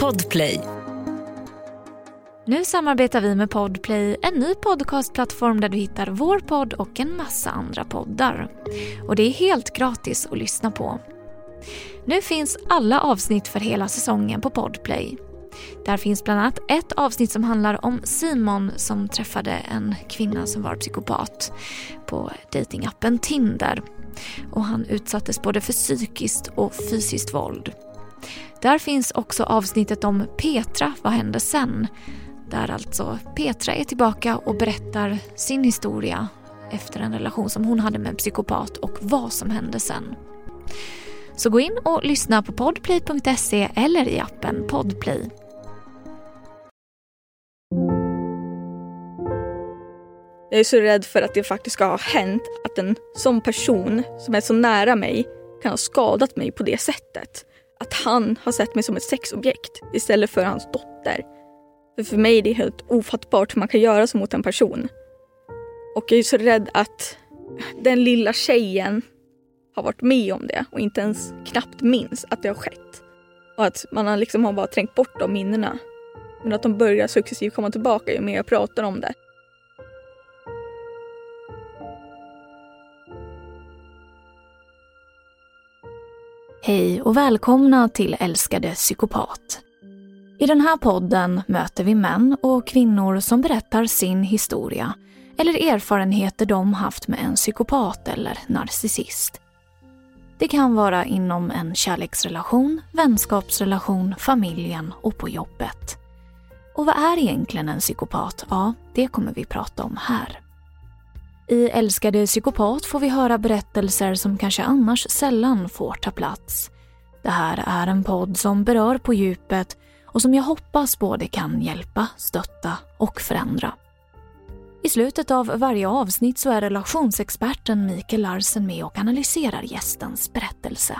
Podplay. Nu samarbetar vi med Podplay, en ny podcastplattform där du hittar vår podd och en massa andra poddar. Och det är helt gratis att lyssna på. Nu finns alla avsnitt för hela säsongen på Podplay. Där finns bland annat ett avsnitt som handlar om Simon som träffade en kvinna som var psykopat på datingappen Tinder. Och han utsattes både för psykiskt och fysiskt våld. Där finns också avsnittet om Petra, vad hände sen? Där alltså Petra är tillbaka och berättar sin historia efter en relation som hon hade med en psykopat och vad som hände sen. Så gå in och lyssna på podplay.se eller i appen Podplay. Jag är så rädd för att det faktiskt ska ha hänt att en sån person som är så nära mig kan ha skadat mig på det sättet. Att han har sett mig som ett sexobjekt istället för hans dotter. För mig är det helt ofattbart hur man kan göra så mot en person. Och jag är så rädd att den lilla tjejen har varit med om det och inte ens knappt minns att det har skett. Och att man har bara trängt bort de minnena. Men att de börjar successivt komma tillbaka ju mer jag pratar om det. Hej och välkomna till Älskade psykopat. I den här podden möter vi män och kvinnor som berättar sin historia eller erfarenheter de haft med en psykopat eller narcissist. Det kan vara inom en kärleksrelation, vänskapsrelation, familjen och på jobbet. Och vad är egentligen en psykopat? Ja, det kommer vi prata om här. I Älskade psykopat får vi höra berättelser som kanske annars sällan får ta plats. Det här är en podd som berör på djupet och som jag hoppas både kan hjälpa, stötta och förändra. I slutet av varje avsnitt så är relationsexperten Mikael Larsen med och analyserar gästens berättelse.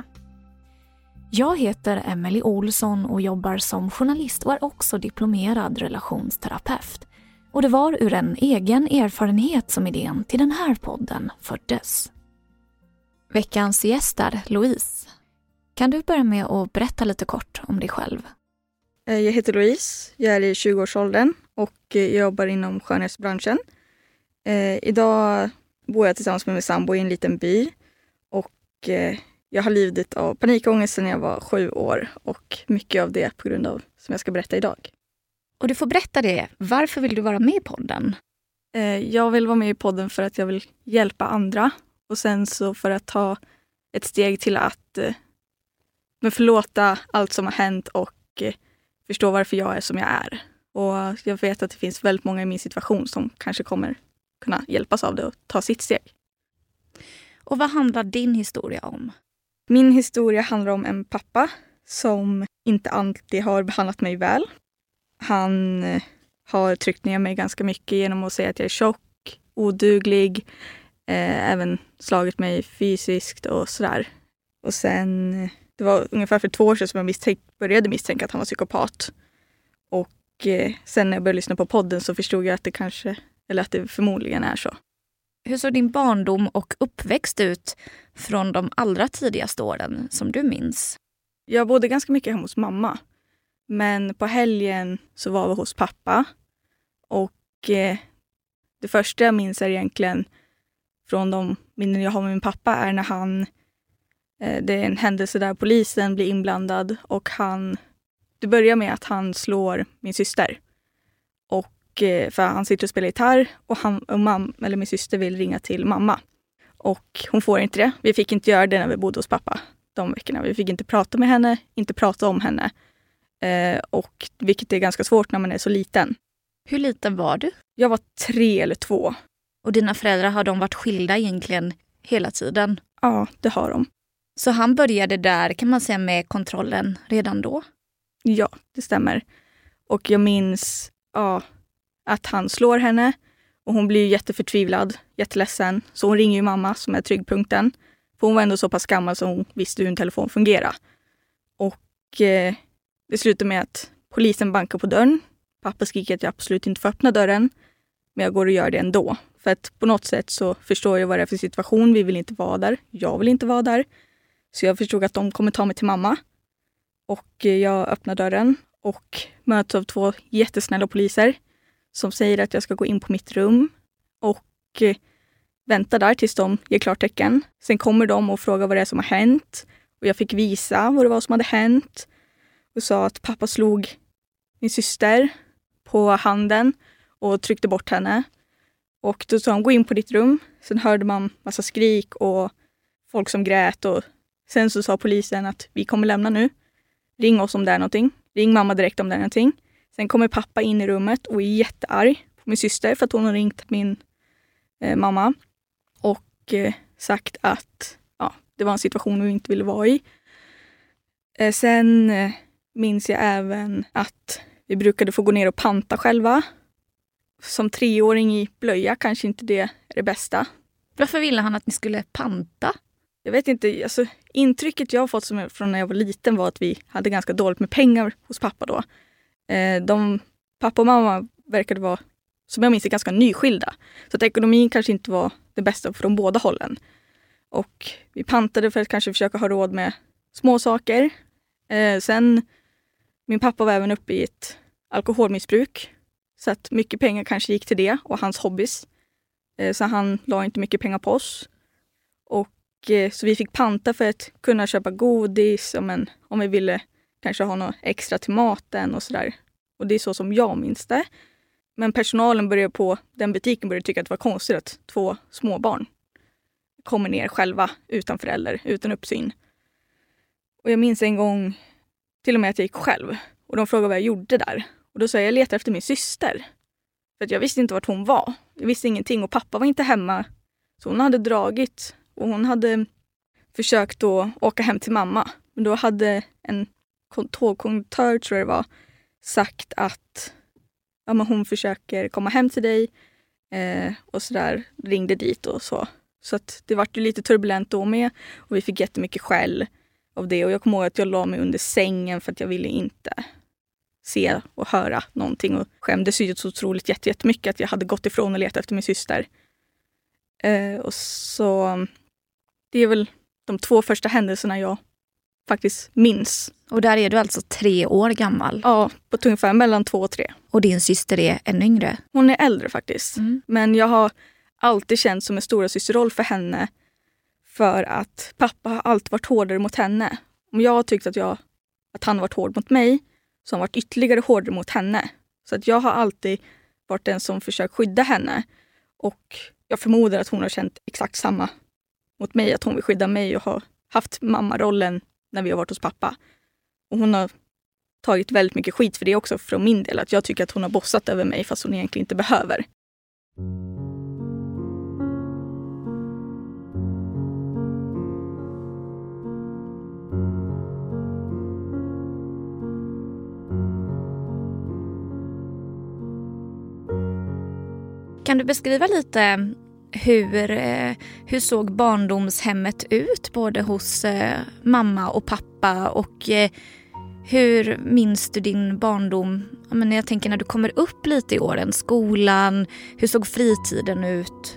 Jag heter Emelie Olsson och jobbar som journalist och är också diplomerad relationsterapeut. Och det var ur en egen erfarenhet som idén till den här podden föddes. Veckans gäst är Louise. Kan du börja med att berätta lite kort om dig själv? Jag heter Louise, jag är i 20-årsåldern och jag jobbar inom skönhetsbranschen. Idag bor jag tillsammans med min sambo i en liten by och jag har lidit av panikångest sedan jag var 7 år och mycket av det på grund av som jag ska berätta idag. Och du får berätta det. Varför vill du vara med i podden? Jag vill vara med i podden för att jag vill hjälpa andra. Och sen så för att ta ett steg till att förlåta allt som har hänt och förstå varför jag är som jag är. Och jag vet att det finns väldigt många i min situation som kanske kommer kunna hjälpas av det och ta sitt steg. Och vad handlar din historia om? Min historia handlar om en pappa som inte alltid har behandlat mig väl. Han har tryckt ner mig ganska mycket genom att säga att jag är tjock, oduglig, även slagit mig fysiskt och sådär. Och sen, det var ungefär för 2 år sedan som jag började misstänka att han var psykopat. Och sen när jag började lyssna på podden så förstod jag att det förmodligen är så. Hur såg din barndom och uppväxt ut från de allra tidigaste åren som du minns? Jag bodde ganska mycket hemma hos mamma. Men på helgen så var vi hos pappa och det första jag minns är egentligen från de minnen jag har med min pappa är när det är en händelse där polisen blir inblandad och det börjar med att han slår min syster. Och för han sitter och spelar gitarr och min syster vill ringa till mamma. Och hon får inte det. Vi fick inte göra det när vi bodde hos pappa de veckorna. Vi fick inte prata med henne, inte prata om henne. Och vilket är ganska svårt när man är så liten. Hur liten var du? Jag var 3 eller 2. Och dina föräldrar, har de varit skilda egentligen hela tiden? Ja, det har de. Så han började där, kan man säga, med kontrollen redan då? Ja, det stämmer. Och jag minns att han slår henne. Och hon blir jätteförtvivlad, jätteledsen. Så hon ringer ju mamma som är tryggpunkten. För hon var ändå så pass gammal så hon visste hur en telefon fungerar. Och det slutar med att polisen bankar på dörren. Pappa skriker att jag absolut inte får öppna dörren. Men jag går och gör det ändå. För att på något sätt så förstår jag vad det är för situation. Vi vill inte vara där. Jag vill inte vara där. Så jag förstod att de kommer ta mig till mamma. Och jag öppnar dörren. och möts av 2 jättesnälla poliser som säger att jag ska gå in på mitt rum och vänta där tills de ger klartecken. Sen kommer de och frågar vad det är som har hänt. Och jag fick visa vad det var som hade hänt. Och sa att pappa slog min syster på handen och tryckte bort henne. Och då sa de, gå in på ditt rum. Sen hörde man massa skrik och folk som grät. Och sen så sa polisen att vi kommer lämna nu. Ring oss om det är någonting. Ring mamma direkt om det är någonting. Sen kommer pappa in i rummet och är jättearg på min syster för att hon har ringt min mamma. Och sagt att det var en situation hon inte ville vara i. Sen minns jag även att vi brukade få gå ner och panta själva. Som 3-åring i blöja kanske inte det är det bästa. Varför ville han att ni skulle panta? Jag vet inte, alltså, intrycket jag har fått från när jag var liten var att vi hade ganska dåligt med pengar hos pappa då. Pappa och mamma verkade vara, som jag minns, ganska nyskilda. Så att ekonomin kanske inte var det bästa från båda hållen. Och vi pantade för att kanske försöka ha råd med små saker. Sen, min pappa var även uppe i ett alkoholmissbruk. Så att mycket pengar kanske gick till det och hans hobbys. Så han la inte mycket pengar på oss. Och så vi fick panta för att kunna köpa godis om vi ville kanske ha något extra till maten och sådär. Och det är så som jag minns det. Men personalen på den butiken började tycka att det var konstigt att 2 småbarn kommer ner själva utan förälder, utan uppsyn. Och jag minns en gång till och med att jag gick själv. Och de frågade vad jag gjorde där. Och då sa jag letade efter min syster. För att jag visste inte vart hon var. Jag visste ingenting och pappa var inte hemma. Så hon hade dragit och hon hade försökt att åka hem till mamma. Men då hade en tågkonduktör, tror jag det var, sagt att men hon försöker komma hem till dig. Och sådär, ringde dit och så. Så att det var ju lite turbulent då med. Och vi fick jättemycket skäll av det. Och jag kommer ihåg att jag la mig under sängen för att jag ville inte se och höra någonting. Och skämdes ju så otroligt jättemycket att jag hade gått ifrån och letat efter min syster. Och så det är väl de 2 första händelserna jag faktiskt minns. Och där är du alltså 3 år gammal? Ja, på ungefär mellan 2 och 3. Och din syster är ännu yngre? Hon är äldre faktiskt. Men jag har alltid känt som en stora systerroll för henne. För att pappa har alltid varit hårdare mot henne. Om jag har tyckt att han varit hård mot mig, så har han varit ytterligare hårdare mot henne. Så att jag har alltid varit den som försökt skydda henne. Och jag förmodar att hon har känt exakt samma mot mig. Att hon vill skydda mig och har haft mammarollen när vi har varit hos pappa. Och hon har tagit väldigt mycket skit för det också från min del. Att jag tycker att hon har bossat över mig fast hon egentligen inte behöver. Kan du beskriva lite hur såg barndomshemmet ut både hos mamma och pappa och hur minns du din barndom? Jag tänker när du kommer upp lite i åren, skolan, hur såg fritiden ut?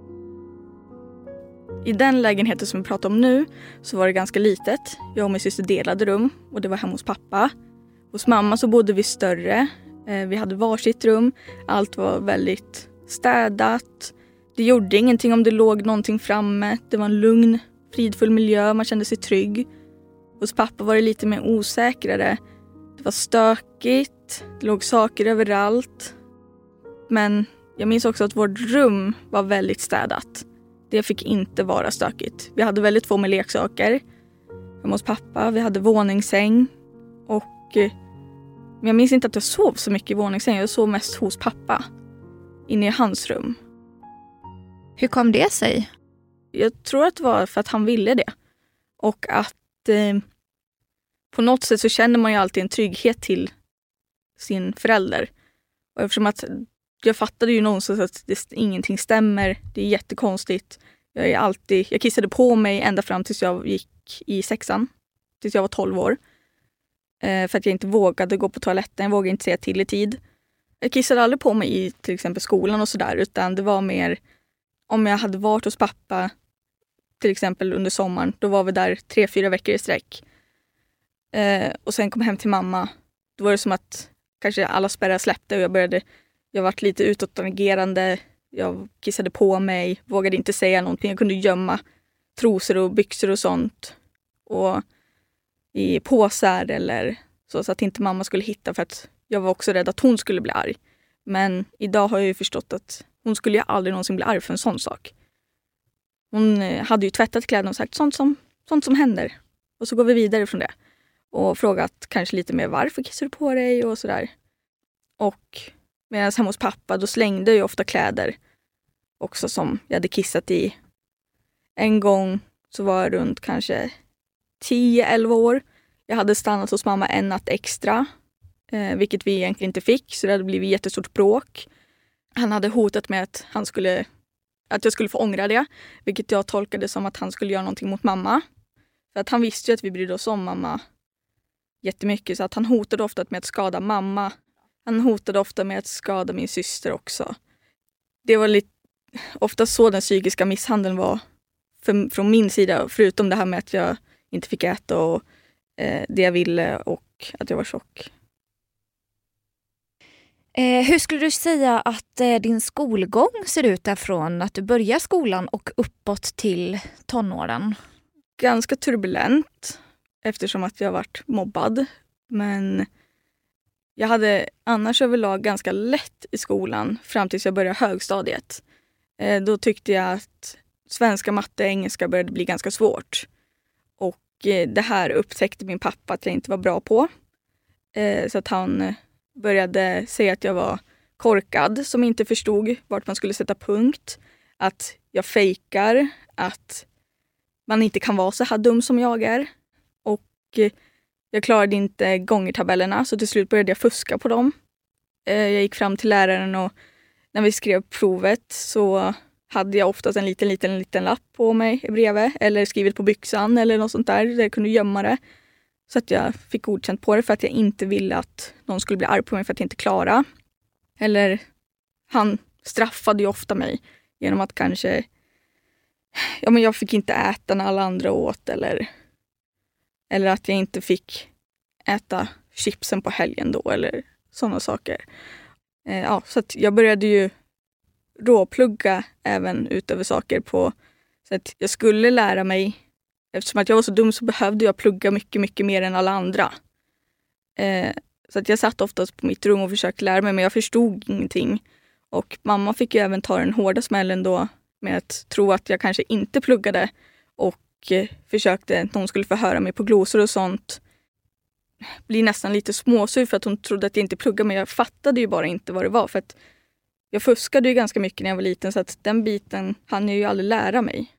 I den lägenheten som vi pratar om nu så var det ganska litet. Jag och min syster delade rum och det var hemma hos pappa. Hos mamma så bodde vi större. Vi hade varsitt rum. Allt var väldigt städat. Det gjorde ingenting om det låg någonting framme. Det var en lugn, fridfull miljö. Man kände sig trygg. Hos pappa var det lite mer osäkrare. Det var stökigt. Det låg saker överallt. Men jag minns också att vårt rum var väldigt städat. Det fick inte vara stökigt. Vi hade väldigt få med leksaker. Hemma hos pappa. Vi hade våningssäng. Men jag minns inte att jag sov så mycket i våningssäng. Jag sov mest hos pappa. Inne i hans rum. Hur kom det sig? Jag tror att det var för att han ville det. Och att på något sätt så känner man ju alltid en trygghet till sin förälder. Och eftersom att jag fattade ju någonstans att ingenting stämmer. Det är jättekonstigt. Jag kissade på mig ända fram tills jag gick i 6:an. Tills jag var 12 år. För att jag inte vågade gå på toaletten. Jag vågade inte säga till i tid. Jag kissade aldrig på mig i till exempel skolan och sådär. Utan det var mer om jag hade varit hos pappa till exempel under sommaren. Då var vi där 3-4 veckor i sträck. Och sen kom hem till mamma. då var det som att kanske alla spärrar släppte och jag var lite utåtagerande. Jag kissade på mig, vågade inte säga någonting. Jag kunde gömma trosor och byxor och sånt. Och i påsar eller så att inte mamma skulle hitta, för att jag var också rädd att hon skulle bli arg. Men idag har jag ju förstått att hon skulle ju aldrig någonsin bli arg för en sån sak. Hon hade ju tvättat kläderna och sagt sånt som händer. Och så går vi vidare från det. Och frågat kanske lite mer varför kissar du på dig och sådär. Och medan hemma hos pappa då slängde jag ofta kläder också som jag hade kissat i. En gång så var jag runt kanske 10-11 år. Jag hade stannat hos mamma en natt extra. Vilket vi egentligen inte fick, så det hade blivit jättestort bråk. Han hade hotat med att jag skulle få ångra det. Vilket jag tolkade som att han skulle göra någonting mot mamma. För att han visste ju att vi brydde oss om mamma jättemycket. Så att han hotade ofta med att skada mamma. Han hotade ofta med att skada min syster också. Det var ofta så den psykiska misshandeln var från min sida. Förutom det här med att jag inte fick äta och det jag ville och att jag var tjock. Hur skulle du säga att din skolgång ser ut därifrån att du börjar skolan och uppåt till tonåren? Ganska turbulent eftersom att jag varit mobbad. Men jag hade annars överlag ganska lätt i skolan fram tills jag började högstadiet. Då tyckte jag att svenska, matte och engelska började bli ganska svårt. Och det här upptäckte min pappa att jag inte var bra på. Så att han började säga att jag var korkad som inte förstod vart man skulle sätta punkt. Att jag fejkar, att man inte kan vara så här dum som jag är. Och jag klarade inte gångertabellerna så till slut började jag fuska på dem. Jag gick fram till läraren och när vi skrev provet så hade jag oftast en liten lapp på mig bredvid eller skrivit på byxan eller något sånt där jag kunde gömma det. Så att jag fick godkänt på det för att jag inte ville att någon skulle bli arg på mig för att jag inte klarade. Eller han straffade ju ofta mig genom att kanske jag fick inte äta när alla andra åt eller att jag inte fick äta chipsen på helgen då eller sådana saker. Så att jag började ju råplugga även utöver saker på så att jag skulle lära mig. Eftersom att jag var så dum så behövde jag plugga mycket, mycket mer än alla andra. Så att jag satt oftast på mitt rum och försökte lära mig men jag förstod ingenting. Och mamma fick ju även ta den hårda smällen då med att tro att jag kanske inte pluggade och försökte att hon skulle förhöra mig på glosor och sånt. Blir nästan lite småsur för att hon trodde att jag inte pluggade men jag fattade ju bara inte vad det var för att jag fuskade ju ganska mycket när jag var liten så att den biten hann jag ju aldrig lära mig.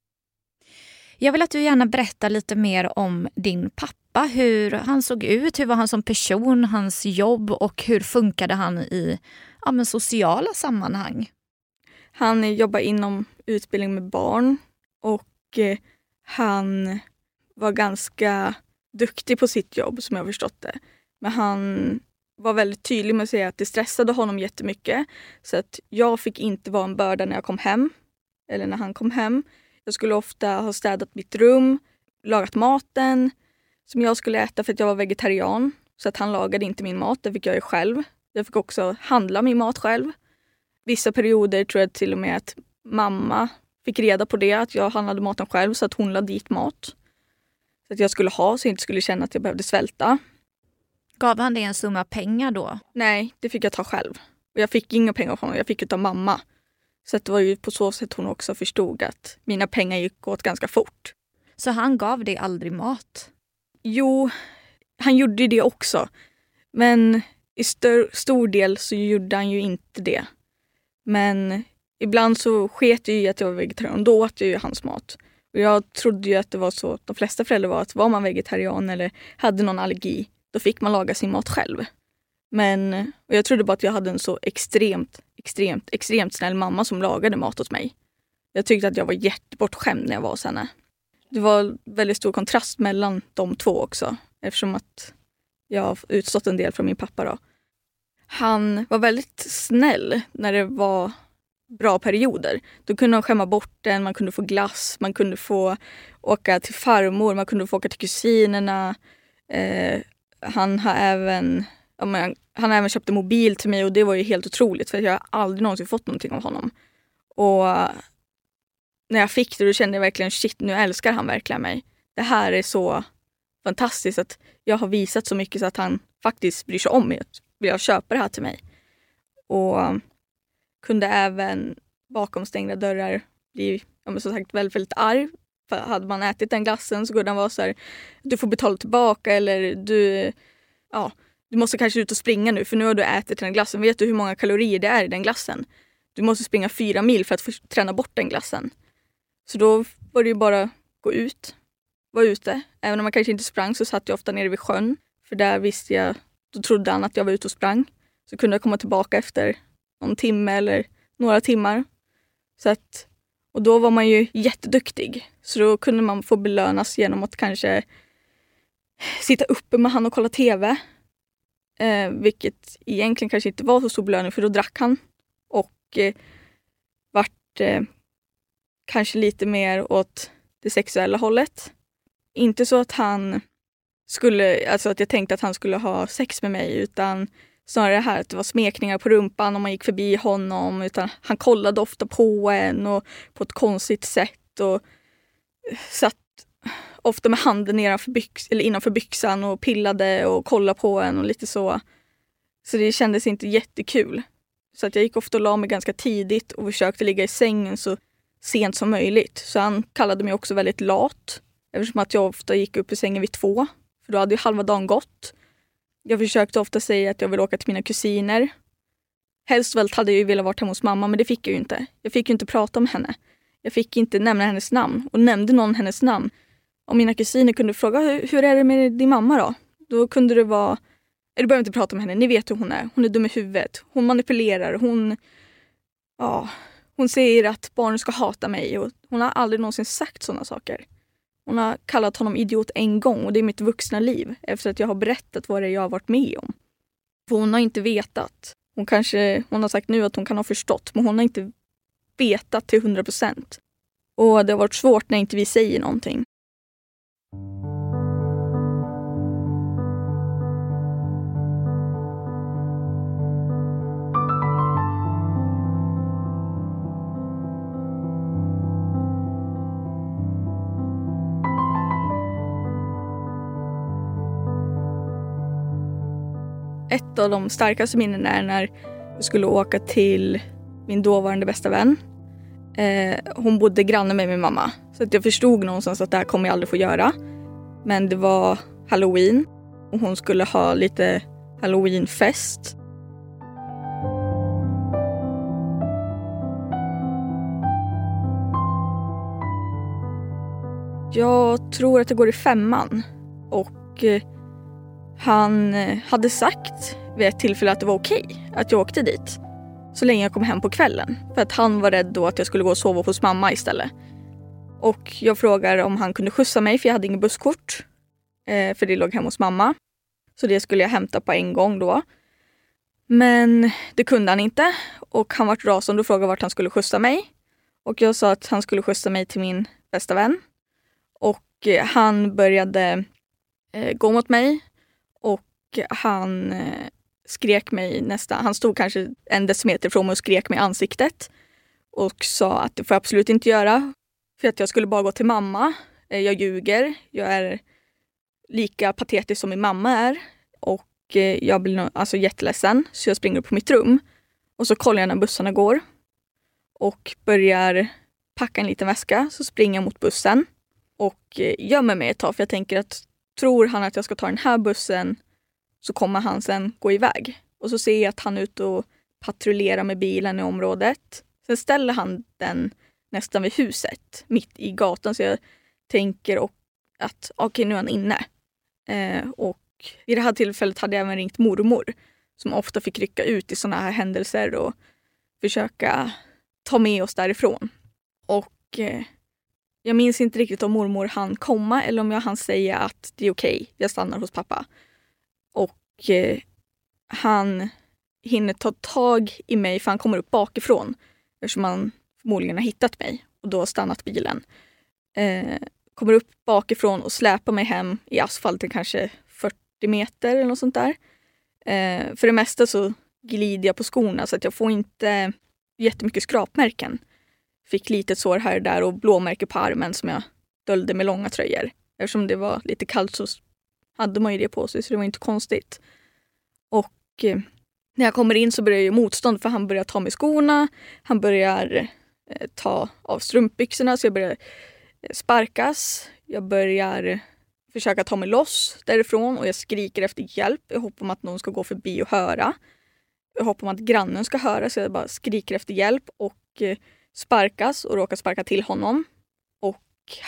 Jag vill att du gärna berättar lite mer om din pappa, hur han såg ut, hur var han som person, hans jobb och hur funkade han i sociala sammanhang? Han jobbar inom utbildning med barn och han var ganska duktig på sitt jobb som jag har förstått det. Men han var väldigt tydlig med att säga att det stressade honom jättemycket så att jag fick inte vara en börda när jag kom hem eller när han kom hem. Jag skulle ofta ha städat mitt rum, lagat maten som jag skulle äta för att jag var vegetarian. Så att han lagade inte min mat, det fick jag ju själv. Jag fick också handla min mat själv. Vissa perioder tror jag till och med att mamma fick reda på det, att jag handlade maten själv så att hon lade dit mat. Så att jag skulle ha så jag inte skulle känna att jag behövde svälta. Gav han dig en summa pengar då? Nej, det fick jag ta själv. Och jag fick inga pengar från honom, jag fick ju ta mamma. Så att det var ju på så sätt hon också förstod att mina pengar gick åt ganska fort. Så han gav dig aldrig mat? Jo, han gjorde det också. Men i stor del så gjorde han ju inte det. Men ibland så sket jag i att jag var vegetarian. Då åt jag ju hans mat. Och jag trodde ju att det var så att de flesta föräldrar var att var man vegetarian eller hade någon allergi, då fick man laga sin mat själv. Och jag trodde bara att jag hade en så extremt snäll mamma som lagade mat åt mig. Jag tyckte att jag var jättebortskämd när jag var hos henne. Det var väldigt stor kontrast mellan de två också. Eftersom att jag har utstått en del från min pappa då. Han var väldigt snäll när det var bra perioder. Då kunde han skämma bort den, man kunde få glass, man kunde få åka till farmor, man kunde få åka till kusinerna. han har även köpt en mobil till mig och det var ju helt otroligt för jag har aldrig någonsin fått någonting av honom. Och när jag fick det då kände jag verkligen shit, nu älskar han verkligen mig. Det här är så fantastiskt att jag har visat så mycket så att han faktiskt bryr sig om mig att vilja köpa det här till mig. Och kunde även bakom stängda dörrar bli som sagt väldigt, väldigt arg. För hade man ätit den glassen så kunde han vara så här, du får betala tillbaka eller du måste kanske ut och springa nu för nu har du ätit den glassen. Vet du hur många kalorier det är i den glassen? Du måste springa 4 mil för att få träna bort den glassen. Så då var det ju bara gå ut, vara ute. Även om man kanske inte sprang så satt jag ofta nere vid sjön. För där visste jag, då trodde han att jag var ute och sprang. Så kunde jag komma tillbaka efter någon timme eller några timmar. Så att, och då var man ju jätteduktig. Så då kunde man få belönas genom att kanske sitta uppe med han och kolla tv. Vilket egentligen kanske inte var så stor belöning för då drack han. Och vart kanske lite mer åt det sexuella hållet. Inte så att han skulle, alltså att jag tänkte att han skulle ha sex med mig utan snarare det här att det var smekningar på rumpan om man gick förbi honom. Utan han kollade ofta på en och på ett konstigt sätt och satt ofta med handen innanför byxan och pillade och kollade på en och lite så. Så det kändes inte jättekul. Så att jag gick ofta och la mig ganska tidigt och försökte ligga i sängen så sent som möjligt. Så han kallade mig också väldigt lat. Eftersom att jag ofta gick upp i sängen vid 2. För då hade ju halva dagen gått. Jag försökte ofta säga att jag ville åka till mina kusiner. Helst väl hade jag ju velat vara hemma hos mamma men det fick jag ju inte. Jag fick ju inte prata med henne. Jag fick inte nämna hennes namn. Och nämnde någon hennes namn. Om mina kusiner kunde fråga hur är det med din mamma då? Då kunde det vara, du behöver inte prata med henne, ni vet hur hon är. Hon är dum i huvudet, hon manipulerar, hon säger att barnen ska hata mig. Och hon har aldrig någonsin sagt sådana saker. Hon har kallat honom idiot en gång och det är mitt vuxna liv. Efter att jag har berättat vad det är jag har varit med om. För hon har inte vetat. Hon har sagt nu att hon kan ha förstått men hon har inte vetat till 100%. Och det har varit svårt när inte vi säger någonting. Ett av de starkaste minnen är när jag skulle åka till min dåvarande bästa vän. Hon bodde granne med min mamma. Så att jag förstod någonstans att det här kommer jag aldrig få göra. Men det var Halloween. Och hon skulle ha lite Halloweenfest. Jag tror att det går i 5:an. Och han hade sagt vid ett tillfälle att det var okej att jag åkte dit. Så länge jag kom hem på kvällen. För att han var rädd då att jag skulle gå och sova hos mamma istället. Och jag frågade om han kunde skjutsa mig för jag hade ingen busskort. För det låg hemma hos mamma. Så det skulle jag hämta på en gång då. Men det kunde han inte. Och han var rasande och frågade vart han skulle skjutsa mig. Och jag sa att han skulle skjutsa mig till min bästa vän. Och han började gå mot mig. Och han skrek mig nästan. Han stod kanske 1 decimeter från mig och skrek mig i ansiktet. Och sa att det får jag absolut inte göra. För att jag skulle bara gå till mamma. Jag ljuger. Jag är lika patetisk som min mamma är. Och jag blir alltså jätteledsen. Så jag springer upp på mitt rum. Och så kollar jag när bussarna går. Och börjar packa en liten väska. Så springer jag mot bussen. Och gömmer mig ett tag. För jag tänker att tror han att jag ska ta den här bussen så kommer han sen gå iväg. Och så ser jag att han är ute och patrullerar med bilen i området. Sen ställer han den nästan vid huset, mitt i gatan. Så jag tänker att okej, nu är han inne. Och i det här tillfället hade jag även ringt mormor. Som ofta fick rycka ut i såna här händelser och försöka ta med oss därifrån. Och jag minns inte riktigt om mormor hann komma eller om jag hann säga att det är okej, jag stannar hos pappa. Och han hinner ta tag i mig för han kommer upp bakifrån. Eftersom han förmodligen har hittat mig och då har stannat bilen. Kommer upp bakifrån och släpar mig hem i asfalten kanske meter eller något sånt där. För det mesta så glider jag på skorna så att jag får inte jättemycket skrapmärken. Fick litet sår här och där och blåmärke på armen som jag döljde med långa tröjor. Eftersom det var lite kallt så hade man ju det på sig, så det var inte konstigt. Och när jag kommer in så börjar jag motstånd, för han börjar ta med skorna. Han börjar ta av strumpbyxorna, så jag börjar sparkas. Jag börjar försöka ta mig loss därifrån och jag skriker efter hjälp. Jag hoppas om att någon ska gå förbi och höra. Jag hoppas om att grannen ska höra, så jag bara skriker efter hjälp och sparkas och råkar sparka till honom. Och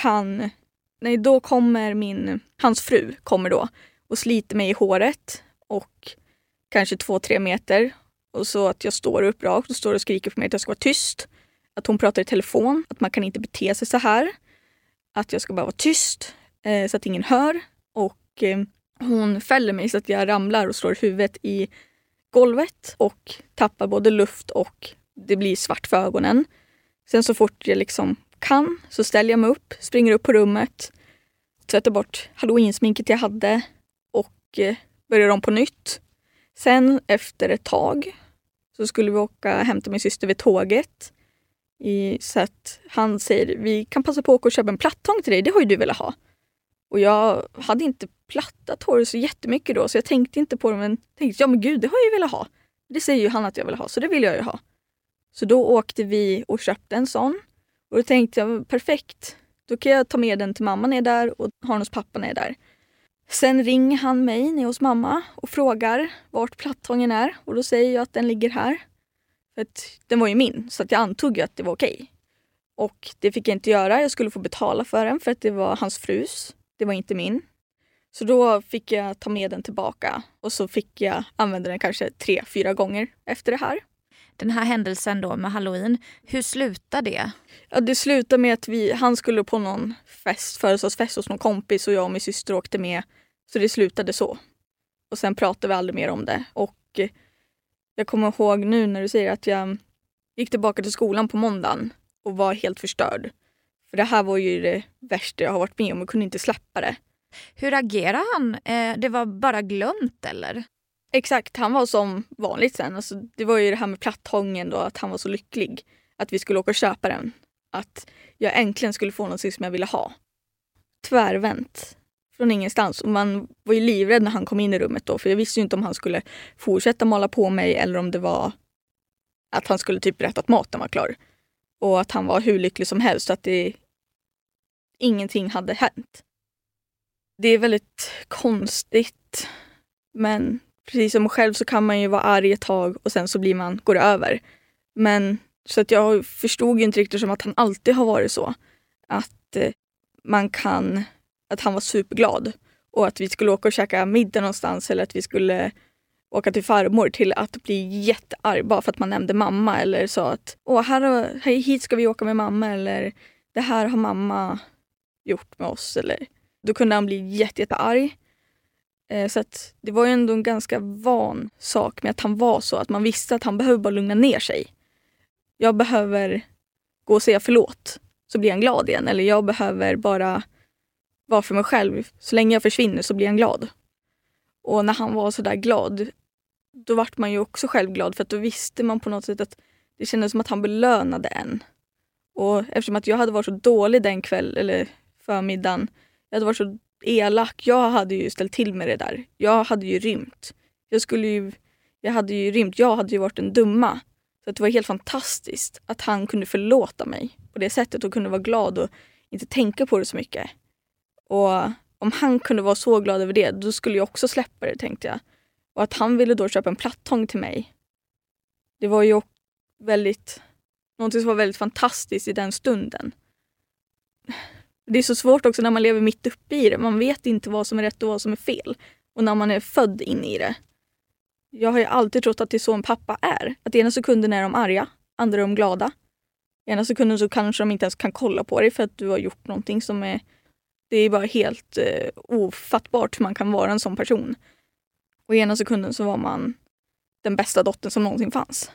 då kommer hans fru kommer då och sliter mig i håret och kanske 2-3 meter. Och så att jag står upp rakt och står och skriker på mig att jag ska vara tyst. Att hon pratar i telefon, att man kan inte bete sig så här. Att jag ska bara vara tyst så att ingen hör. Och hon fäller mig så att jag ramlar och slår huvudet i golvet och tappar både luft och det blir svart för ögonen. Sen så fort jag liksom kan så ställer jag mig upp, springer upp på rummet, tvättar bort halloween-sminket jag hade och börjar om på nytt. Sen efter ett tag så skulle vi åka och hämta min syster vid tåget. Så att han säger, vi kan passa på att åka och köpa en plattång till dig, det har ju du velat ha. Och jag hade inte plattat håret så jättemycket då, så jag tänkte inte på det, men tänkte, ja men gud, det har jag ju velat ha. Det säger ju han att jag vill ha, så det vill jag ju ha. Så då åkte vi och köpte en sån. Och då tänkte jag, perfekt, då kan jag ta med den till mamma när jag är där och ha den hos pappa när jag är där. Sen ringer han mig när jag är hos mamma och frågar vart plattången är. Och då säger jag att den ligger här. För att den var ju min, så att jag antog ju att det var okej. Och det fick jag inte göra, jag skulle få betala för den för att det var hans frus. Det var inte min. Så då fick jag ta med den tillbaka och så fick jag använda den kanske 3-4 gånger efter det här. Den här händelsen då med Halloween, hur slutade det? Ja, det slutade med att han skulle på någon födelsedagsfest hos någon kompis och jag och min syster åkte med. Så det slutade så. Och sen pratade vi aldrig mer om det. Och jag kommer ihåg nu när du säger att jag gick tillbaka till skolan på måndagen och var helt förstörd. För det här var ju det värsta jag har varit med om och kunde inte släppa det. Hur agerade han? Det var bara glömt eller? Exakt, han var som vanligt sen. Alltså, det var ju det här med plattången då, att han var så lycklig att vi skulle åka och köpa den. Att jag äntligen skulle få något som jag ville ha. Tvärvänt från ingenstans. Och man var ju livrädd när han kom in i rummet då, för jag visste ju inte om han skulle fortsätta mala på mig eller om det var att han skulle typ berätta att maten var klar. Och att han var hur lycklig som helst, att ingenting hade hänt. Det är väldigt konstigt, men precis som själv så kan man ju vara arg ett tag och sen så går det över. Men så att jag förstod ju inte riktigt som att han alltid har varit så. Att att han var superglad och att vi skulle åka och käka middag någonstans eller att vi skulle åka till farmor till att bli jättearg bara för att man nämnde mamma eller sa att hit ska vi åka med mamma eller det här har mamma gjort med oss eller då kunde han bli jättearg. Så att det var ju ändå en ganska van sak med att han var så att man visste att han behöver bara lugna ner sig. Jag behöver gå och säga förlåt så blir han glad igen eller jag behöver bara vara för mig själv. Så länge jag försvinner så blir han glad. Och när han var så där glad då vart man ju också själv glad för att då visste man på något sätt att det kändes som att han belönade en. Och eftersom att jag hade varit så dålig den kväll eller förmiddagen, jag hade varit så elak, jag hade ju ställt till med det där. Jag hade ju rymt. Jag hade ju varit en dumma. Så att det var helt fantastiskt att han kunde förlåta mig på det sättet och kunde vara glad och inte tänka på det så mycket. Och om han kunde vara så glad över det, då skulle jag också släppa det, tänkte jag. Och att han ville då köpa en plattång till mig. Det var ju någonting som var väldigt fantastiskt i den stunden. Det är så svårt också när man lever mitt uppe i det. Man vet inte vad som är rätt och vad som är fel. Och när man är född in i det. Jag har ju alltid trott att det är så en pappa är. Att ena sekunden är de arga, andra är de glada. Ena sekunden så kanske de inte ens kan kolla på dig för att du har gjort någonting som är... Det är bara helt ofattbart hur man kan vara en sån person. Och ena sekunden så var man den bästa dottern som någonsin fanns.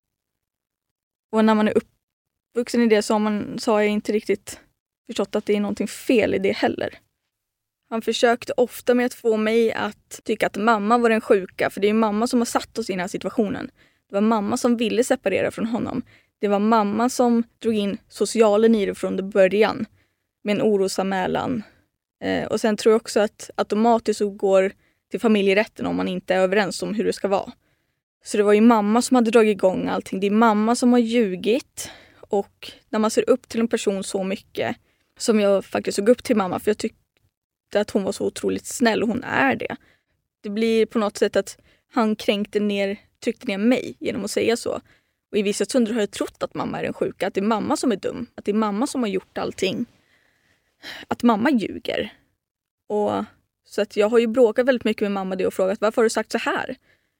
Och när man är uppvuxen i det så har jag inte riktigt förstått att det är någonting fel i det heller. Han försökte ofta med att få mig att tycka att mamma var den sjuka. För det är mamma som har satt oss i den här situationen. Det var mamma som ville separera från honom. Det var mamma som drog in socialen i det från början. Med en orosanmälan. Och sen tror jag också att automatiskt så går till familjerätten om man inte är överens om hur det ska vara. Så det var ju mamma som hade dragit igång allting. Det är mamma som har ljugit. Och när man ser upp till en person så mycket som jag faktiskt såg upp till mamma. För jag tyckte att hon var så otroligt snäll och hon är det. Det blir på något sätt att han tryckte ner mig genom att säga så. Och i vissa stunder har jag trott att mamma är den sjuka. Att det är mamma som är dum. Att det är mamma som har gjort allting. Att mamma ljuger. Och så att jag har ju bråkat väldigt mycket med mamma det och frågat varför har du sagt så här?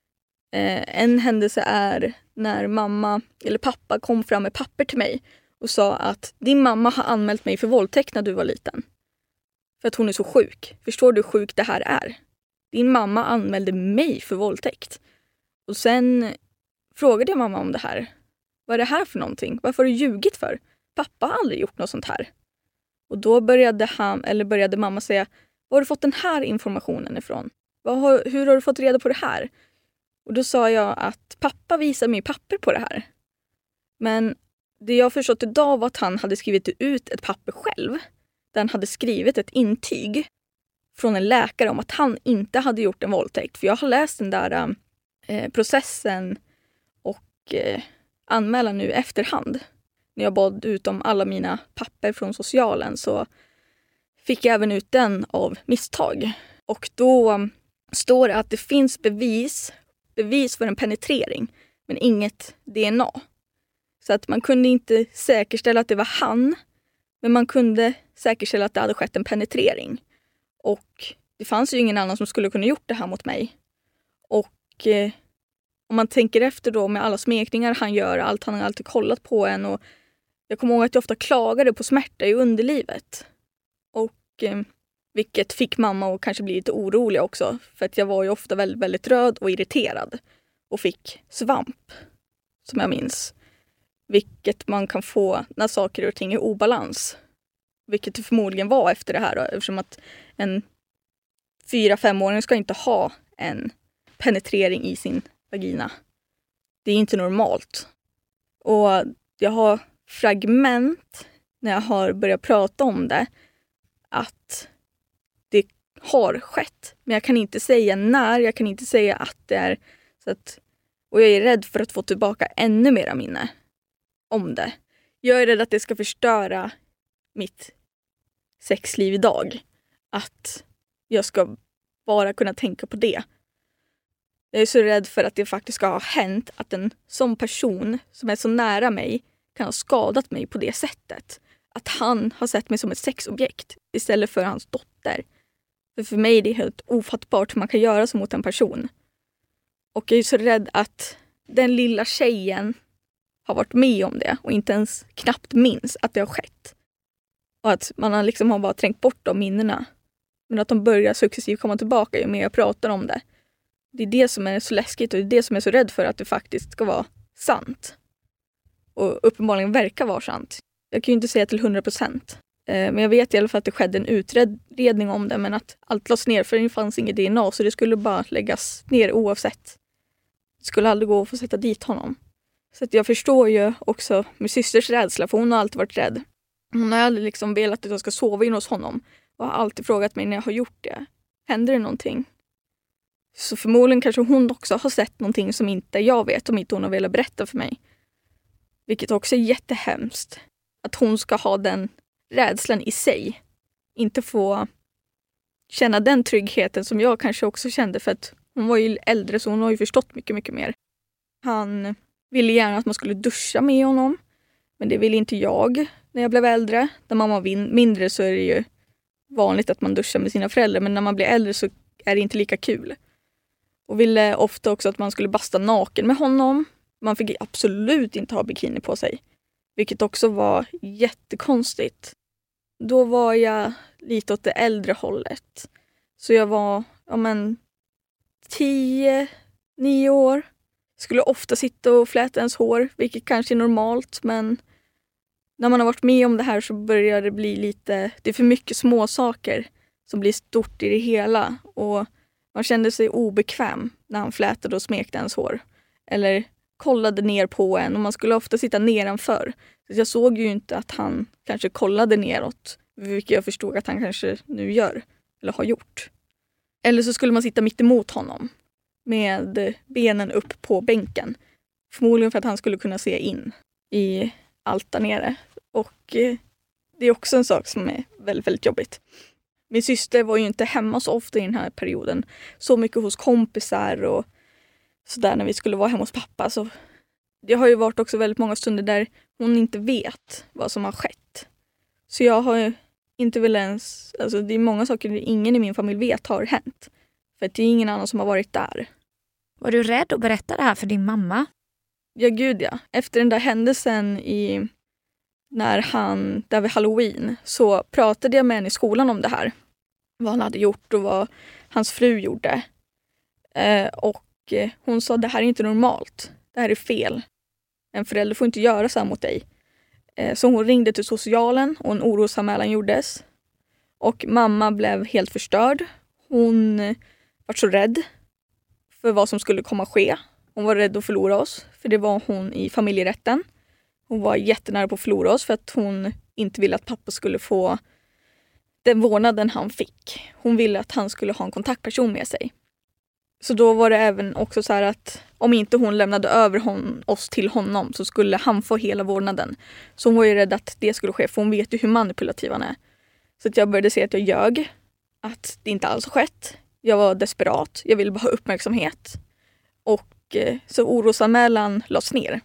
En händelse är när mamma eller pappa kom fram med papper till mig och sa att din mamma har anmält mig för våldtäkt när du var liten. För att hon är så sjuk. Förstår du hur sjuk det här är? Din mamma anmälde mig för våldtäkt. Och sen frågade jag mamma om det här. Vad är det här för någonting? Varför har du ljugit för? Pappa har aldrig gjort något sånt här. Och då började mamma säga, var har du fått den här informationen ifrån? Hur har du fått reda på det här? Och då sa jag att pappa visade mig papper på det här. Men det jag förstått idag var att han hade skrivit ut ett papper själv. Där han hade skrivit ett intyg från en läkare om att han inte hade gjort en våldtäkt. För jag har läst den där processen och anmälan nu efterhand. När jag bad ut om alla mina papper från socialen så fick jag även ut den av misstag. Och då står det att det finns bevis för en penetrering men inget DNA. Så att man kunde inte säkerställa att det var han, men man kunde säkerställa att det hade skett en penetrering. Och det fanns ju ingen annan som skulle kunna gjort det här mot mig. Och om man tänker efter då med alla smekningar han gör, allt han har alltid kollat på en. Och jag kommer ihåg att jag ofta klagade på smärta i underlivet. Och vilket fick mamma att kanske bli lite orolig också. För att jag var ju ofta väldigt, väldigt röd och irriterad. Och fick svamp, som jag minns. Vilket man kan få när saker och ting är obalans. Vilket det förmodligen var efter det här då, eftersom att en 4-5-åring ska inte ha en penetrering i sin vagina. Det är inte normalt. Och jag har fragment när jag har börjat prata om det att det har skett. Men jag kan inte säga när, jag kan inte säga att det är så att, och jag är rädd för att få tillbaka ännu mera minne om det. Jag är rädd att det ska förstöra mitt sexliv idag. Att jag ska bara kunna tänka på det. Jag är så rädd för att det faktiskt ska ha hänt att en sån person som är så nära mig kan ha skadat mig på det sättet. Att han har sett mig som ett sexobjekt istället för hans dotter. För mig är det helt ofattbart hur man kan göra så mot en person. Och jag är så rädd att den lilla tjejen har varit med om det och inte ens knappt minns att det har skett. Och att man har bara trängt bort de minnena. Men att de börjar successivt komma tillbaka ju mer jag pratar om det. Det är det som är så läskigt och det är det som är så rädd för att det faktiskt ska vara sant. Och uppenbarligen verkar vara sant. Jag kan ju inte säga till 100%. Men jag vet i alla fall att det skedde en utredning om det. Men att allt lades ner för det fanns inget DNA. Så det skulle bara läggas ner oavsett. Det skulle aldrig gå att få sätta dit honom. Så att jag förstår ju också min systers rädsla. För hon har alltid varit rädd. Hon har aldrig velat att jag ska sova in hos honom. Och har alltid frågat mig när jag har gjort det. Händer det någonting? Så förmodligen kanske hon också har sett någonting som inte jag vet. Om inte hon har velat berätta för mig. Vilket också är jättehemskt. Att hon ska ha den rädslan i sig. Inte få känna den tryggheten som jag kanske också kände. För att hon var ju äldre så hon har ju förstått mycket, mycket mer. Han ville gärna att man skulle duscha med honom. Men det ville inte jag när jag blev äldre. När man var mindre så är det ju vanligt att man duschar med sina föräldrar. Men när man blir äldre så är det inte lika kul. Och ville ofta också att man skulle basta naken med honom. Man fick absolut inte ha bikini på sig. Vilket också var jättekonstigt. Då var jag lite åt det äldre hållet. Så jag var 10-9 år. Skulle ofta sitta och fläta ens hår. Vilket kanske är normalt. Men när man har varit med om det här så börjar det bli lite... Det är för mycket små saker som blir stort i det hela. Och man kände sig obekväm när han flätade och smekte ens hår. Eller kollade ner på en, och man skulle ofta sitta nedanför. Så jag såg ju inte att han kanske kollade neråt, vilket jag förstod att han kanske nu gör eller har gjort. Eller så skulle man sitta mitt emot honom med benen upp på bänken. Förmodligen för att han skulle kunna se in i allt där nere. Och det är också en sak som är väldigt, väldigt jobbigt. Min syster var ju inte hemma så ofta i den här perioden. Så mycket hos kompisar och sådär när vi skulle vara hemma hos pappa. Så det har ju varit också väldigt många stunder där hon inte vet vad som har skett. Så jag har inte väl ens... Alltså det är många saker ingen i min familj vet har hänt. För att det är ingen annan som har varit där. Var du rädd att berätta det här för din mamma? Ja, gud ja. Efter den där händelsen där vid Halloween så pratade jag med henne i skolan om det här. Vad han hade gjort och vad hans fru gjorde. Och hon sa, det här är inte normalt. Det här är fel. En förälder får inte göra så här mot dig. Så hon ringde till socialen och en orosanmälan gjordes. Och mamma blev helt förstörd. Hon var så rädd för vad som skulle komma att ske. Hon var rädd att förlora oss, för det var hon i familjerätten. Hon var jättenära på att förlora oss för att hon inte ville att pappa skulle få den vårdnaden han fick. Hon ville att han skulle ha en kontaktperson med sig. Så då var det även också så här att om inte hon lämnade över oss till honom så skulle han få hela vårdnaden. Så hon var ju rädd att det skulle ske, för hon vet ju hur manipulativ han är. Så att jag började se att jag ljög, att det inte alls har skett. Jag var desperat, jag ville bara ha uppmärksamhet. Och så orosanmälan lades ner.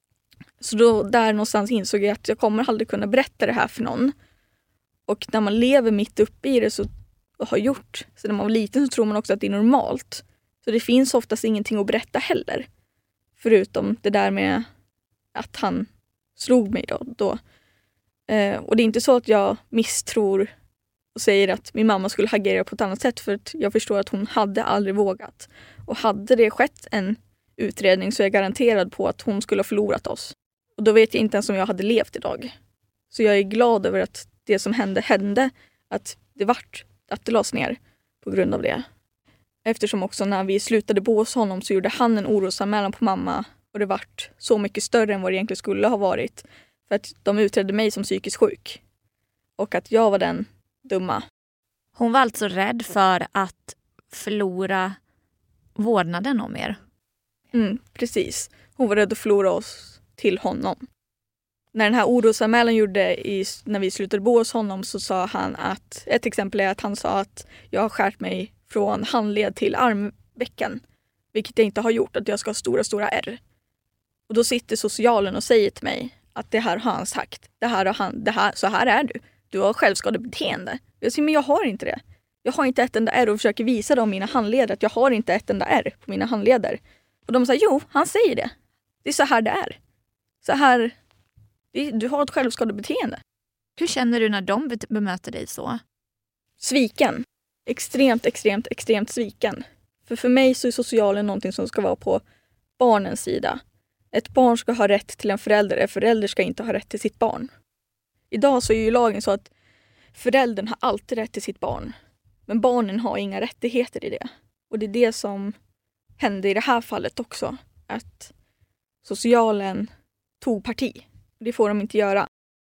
Så då där någonstans insåg jag att jag kommer aldrig kunna berätta det här för någon. Och när man lever mitt uppe i det så har gjort, så när man var liten så tror man också att det är normalt. Så det finns oftast ingenting att berätta heller. Förutom det där med att han slog mig då. Och det är inte så att jag misstror och säger att min mamma skulle agera på ett annat sätt, för att jag förstår att hon hade aldrig vågat. Och hade det skett en utredning så är jag garanterad på att hon skulle ha förlorat oss. Och då vet jag inte ens om jag hade levt idag. Så jag är glad över att det som hände, att det lades ner på grund av det. Eftersom också när vi slutade bo hos honom så gjorde han en orosanmälan på mamma, och det vart så mycket större än vad det egentligen skulle ha varit. För att de utredde mig som psykiskt sjuk. Och att jag var den dumma. Hon var alltså rädd för att förlora vårdnaden om er. Precis. Hon var rädd att förlora oss till honom. När den här orosanmälan när vi slutade bo hos honom så sa han att, ett exempel är att han sa att jag har skärt mig från handled till armvecken. Vilket jag inte har gjort, att jag ska ha stora ärr. Och då sitter socialen och säger till mig att det här har han sagt. Så här är du. Du har självskadebeteende. Jag säger, men jag har inte det. Jag har inte ett enda ärr, och försöker visa dem mina handleder att jag har inte ett enda ärr på mina handleder. Och de säger, jo, han säger det. Det är så här det är. Så här, du har ett självskadebeteende. Hur känner du när de bemöter dig så? Sviken. Extremt sviken. För mig så är socialen någonting som ska vara på barnens sida. Ett barn ska ha rätt till en förälder ska inte ha rätt till sitt barn. Idag så är ju lagen så att föräldern har alltid rätt till sitt barn. Men barnen har inga rättigheter i det. Och det är det som hände i det här fallet också. Att socialen tog parti. Det får de inte göra.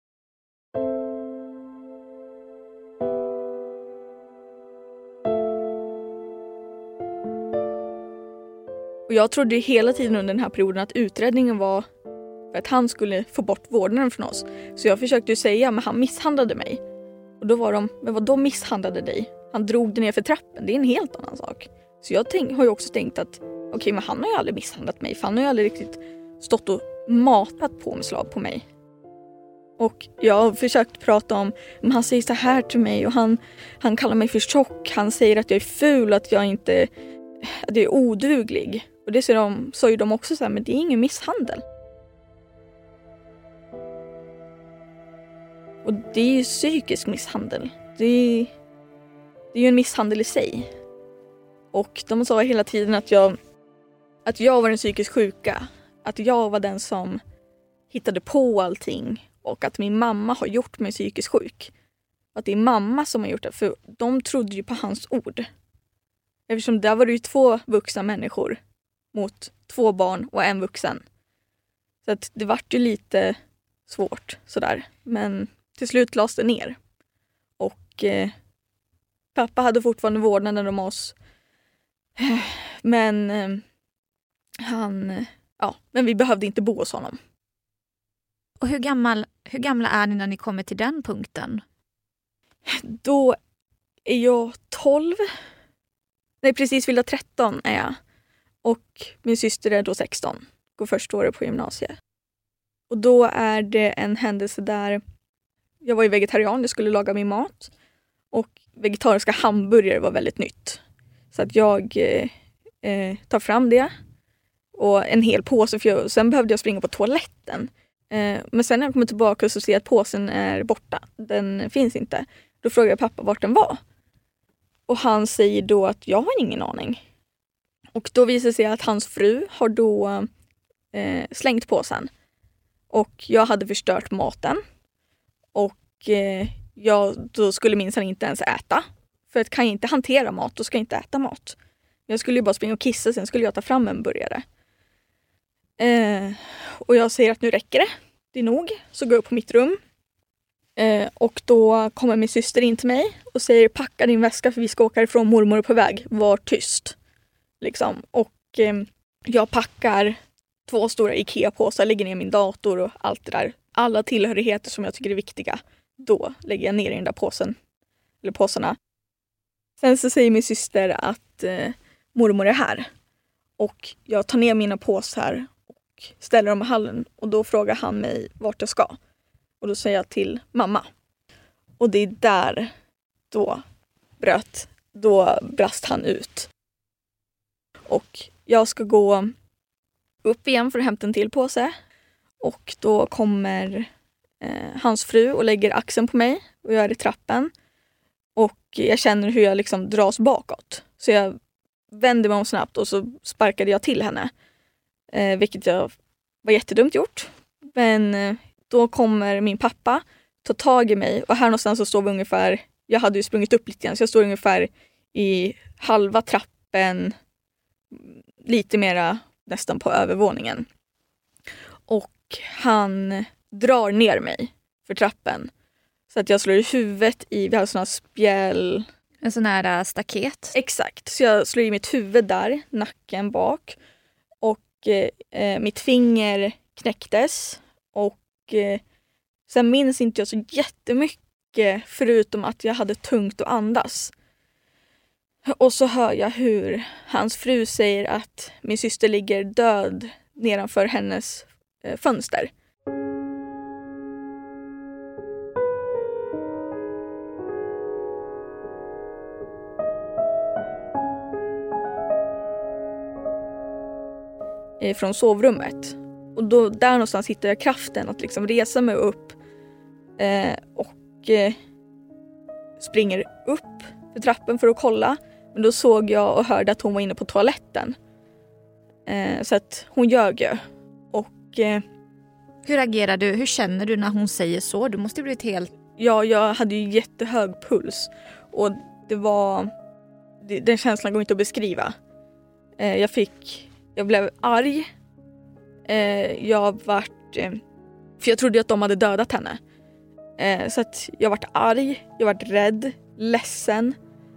Och jag trodde hela tiden under den här perioden att utredningen var för att han skulle få bort vårdnaden från oss. Så jag försökte ju säga, men han misshandlade mig. Och då var de, men vad de misshandlade dig? Han drog dig ner för trappen, det är en helt annan sak. Så jag har ju också tänkt att okej, men han har ju aldrig misshandlat mig. För han har ju aldrig riktigt stått och matat på med slag på mig. Och jag har försökt prata om, men han säger så här till mig och han kallar mig för tjock. Han säger att jag är ful, att jag är oduglig. Och det sa ju de också så här, men det är ingen misshandel. Och det är ju psykisk misshandel. Det är ju en misshandel i sig. Och de sa hela tiden att jag var den psykiskt sjuka. Att jag var den som hittade på allting. Och att min mamma har gjort mig psykiskt sjuk. att det är mamma som har gjort det. För de trodde ju på hans ord. Eftersom där var det ju 2 vuxna människor mot 2 barn och en vuxen. Så att det vart ju lite svårt sådär. Men till slut lades det ner. Och pappa hade fortfarande vårdnaden om oss. Men men vi behövde inte bo hos honom. Och hur gamla är ni när ni kommer till den punkten? Då är jag 12. Nej, precis fyllda 13 är jag. Och min syster är då 16. Går första året på gymnasiet. Och då är det en händelse där jag var ju vegetarian, jag skulle laga min mat. Och vegetariska hamburgare var väldigt nytt. Så att jag tar fram det. Och en hel påse, för sen behövde jag springa på toaletten. Men sen när jag kommer tillbaka så ser jag att påsen är borta. Den finns inte. Då frågar jag pappa vart den var. Och han säger då att jag har ingen aning. Och då visar det sig att hans fru har då slängt påsen. Och jag hade förstört maten. Och jag då skulle minsann inte ens äta. För att kan jag inte hantera mat, då ska jag inte äta mat. Jag skulle ju bara springa och kissa, sen skulle jag ta fram en burgare. Och jag säger att nu räcker det. Det är nog. Så går jag upp på mitt rum. Och då kommer min syster in till mig och säger packa din väska för vi ska åka ifrån, mormor är på väg. Var tyst. Liksom. Och jag packar 2 stora Ikea-påsar, lägger ner min dator och allt det där. Alla tillhörigheter som jag tycker är viktiga. Då lägger jag ner i den där påsen. Eller påsarna. Sen så säger min syster att mormor är här. Och jag tar ner mina påsar och ställer dem i hallen. Och då frågar han mig vart jag ska. Och då säger jag till mamma. Och det är där då brast han ut. Och jag ska gå upp igen för att hämta en till påse. Och då kommer hans fru och lägger axeln på mig. Och jag är i trappen. Och jag känner hur jag liksom dras bakåt. Så jag vände mig om snabbt och så sparkade jag till henne. Vilket jag var jättedumt gjort. Men då kommer min pappa ta tag i mig. Och här någonstans så står vi ungefär, jag hade ju sprungit upp lite grann. Så jag står ungefär i halva trappen. Lite mera nästan på övervåningen. Och han drar ner mig för trappen. Så att jag slår i huvudet i, vi har sådana spjäll. En sån här staket. Exakt, så jag slår i mitt huvud där, nacken bak. Och mitt finger knäcktes. Och sen minns inte jag så jättemycket förutom att jag hade tungt att andas. Och så hör jag hur hans fru säger att min syster ligger död nedanför hennes fönster. Från sovrummet. Och då, där någonstans hittar jag kraften att liksom resa mig upp och springer upp för trappen för att kolla. Men då såg jag och hörde att hon var inne på toaletten. Så att hon ljög ju. Och hur agerar du? Hur känner du när hon säger så? Du måste ju blivit helt... Ja, jag hade ju jättehög puls. Och den känslan går inte att beskriva. Jag blev arg. För jag trodde att de hade dödat henne. Så att jag vart arg, jag vart rädd, ledsen.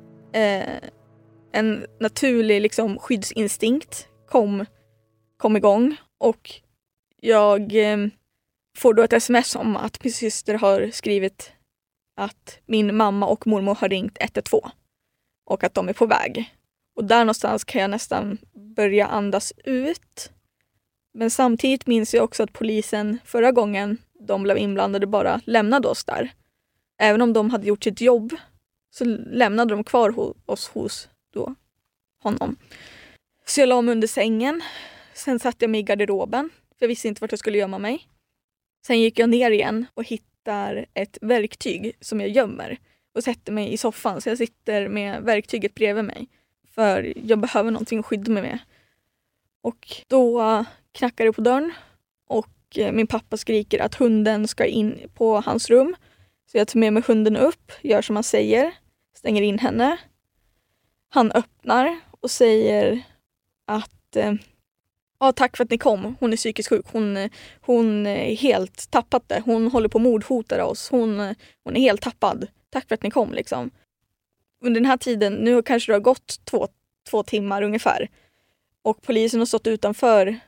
En naturlig liksom skyddsinstinkt kom igång. Och jag får då ett sms om att min syster har skrivit att min mamma och mormor har ringt 112. Och att de är på väg. Och där någonstans kan jag nästan börja andas ut. Men samtidigt minns jag också att polisen förra gången de blev inblandade bara lämnade oss där. Även om de hade gjort sitt jobb så lämnade de kvar oss hos då honom. Så jag la mig under sängen. Sen satte jag mig i garderoben. För jag visste inte vart jag skulle gömma mig. Sen gick jag ner igen och hittar ett verktyg som jag gömmer. Och sätter mig i soffan så jag sitter med verktyget bredvid mig. För jag behöver någonting att skydda mig med. Och då knackar det på dörren. Och min pappa skriker att hunden ska in på hans rum. Så jag tar med mig hunden upp, gör som han säger, stänger in henne. Han öppnar och säger att tack för att ni kom. Hon är psykiskt sjuk. Hon är helt tappat det. Hon håller på att mordhota oss. Hon är helt tappad. Tack för att ni kom liksom. Under den här tiden, nu kanske det har gått två timmar ungefär. Och polisen har stått utanför.